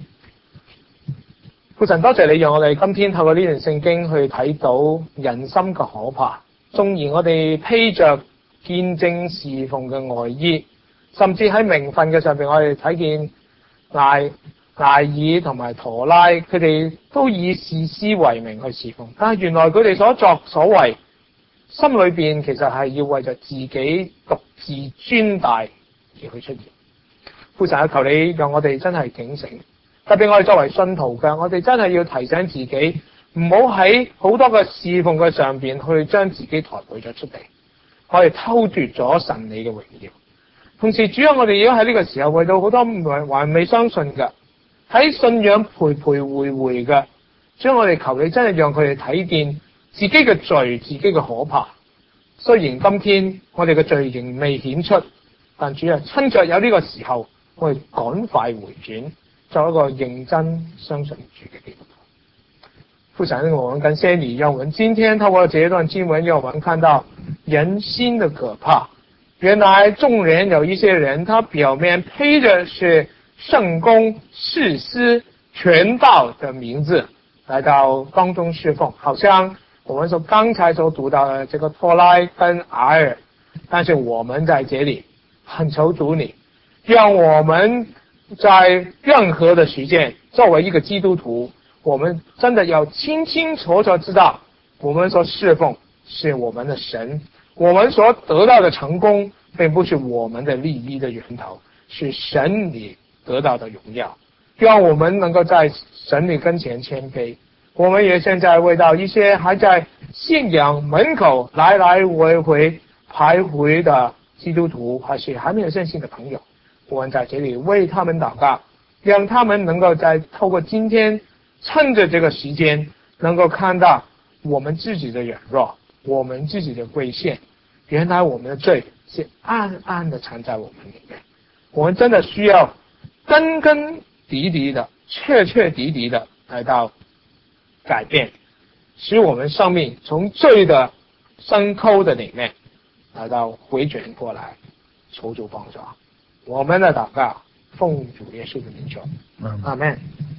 Speaker 1: 父神，多謝你讓我哋今天透過呢段聖經去睇到人心嘅可怕。縱然我哋披着見證侍奉嘅外衣，甚至喺名分嘅上邊，我哋睇見艾爾同埋陀拉，佢哋都以士師為名去侍奉，但係原來佢哋所作所為，心裏邊其實係要為着自己獨自尊大而去出現。父神，求你讓我哋真係警醒，特別我哋作為信徒嘅，我哋真係要提醒自己，唔好喺好多嘅侍奉嘅上邊去將自己抬舉咗出嚟，我哋偷奪咗神你嘅榮耀。同時，主要我哋如果喺呢個時候為到好多還未相信嘅，喺信仰徘徊回回嘅，主要我哋求你真係讓佢哋睇見自己嘅罪，自己嘅可怕。雖然今天我哋嘅罪仍未顯出，但主啊，趁着有呢個時候，我哋趕快回轉，做一個認真相信主嘅基督徒。父神，我們感謝你，讓我們今天透過這一段經文，讓我們看到人心的可怕。原來眾人有一些人，他表面披着是聖工、士師、傳道的名字來到當中侍奉，好像我們剛才所讀到的這個托拉跟阿爾，但是我們在這裡很求主你，讓我們在任何的時間，作為一個基督徒，我們真的要清清楚楚知道，我們所侍奉是我們的神，我們所得到的成功並不是我們的利益的源頭，是神你得到的榮耀。讓我們能夠在神你跟前謙卑。我們也現在為到一些還在信仰門口來來回回徘徊的基督徒，還是還沒有信心的朋友，我們在這裡為他們禱告，讓他們能夠在透過今天趁着這個時間，能夠看到我們自己的軟弱，我們自己的虧欠，原來我們的罪是暗暗的藏在我們裡面，我們真的需要根根蒂蒂的、徹徹底底的來到改變，使我們生命從罪的深溝的裡面來到回轉過來，求主幫助。我們的禱告奉主耶穌的名求，阿們。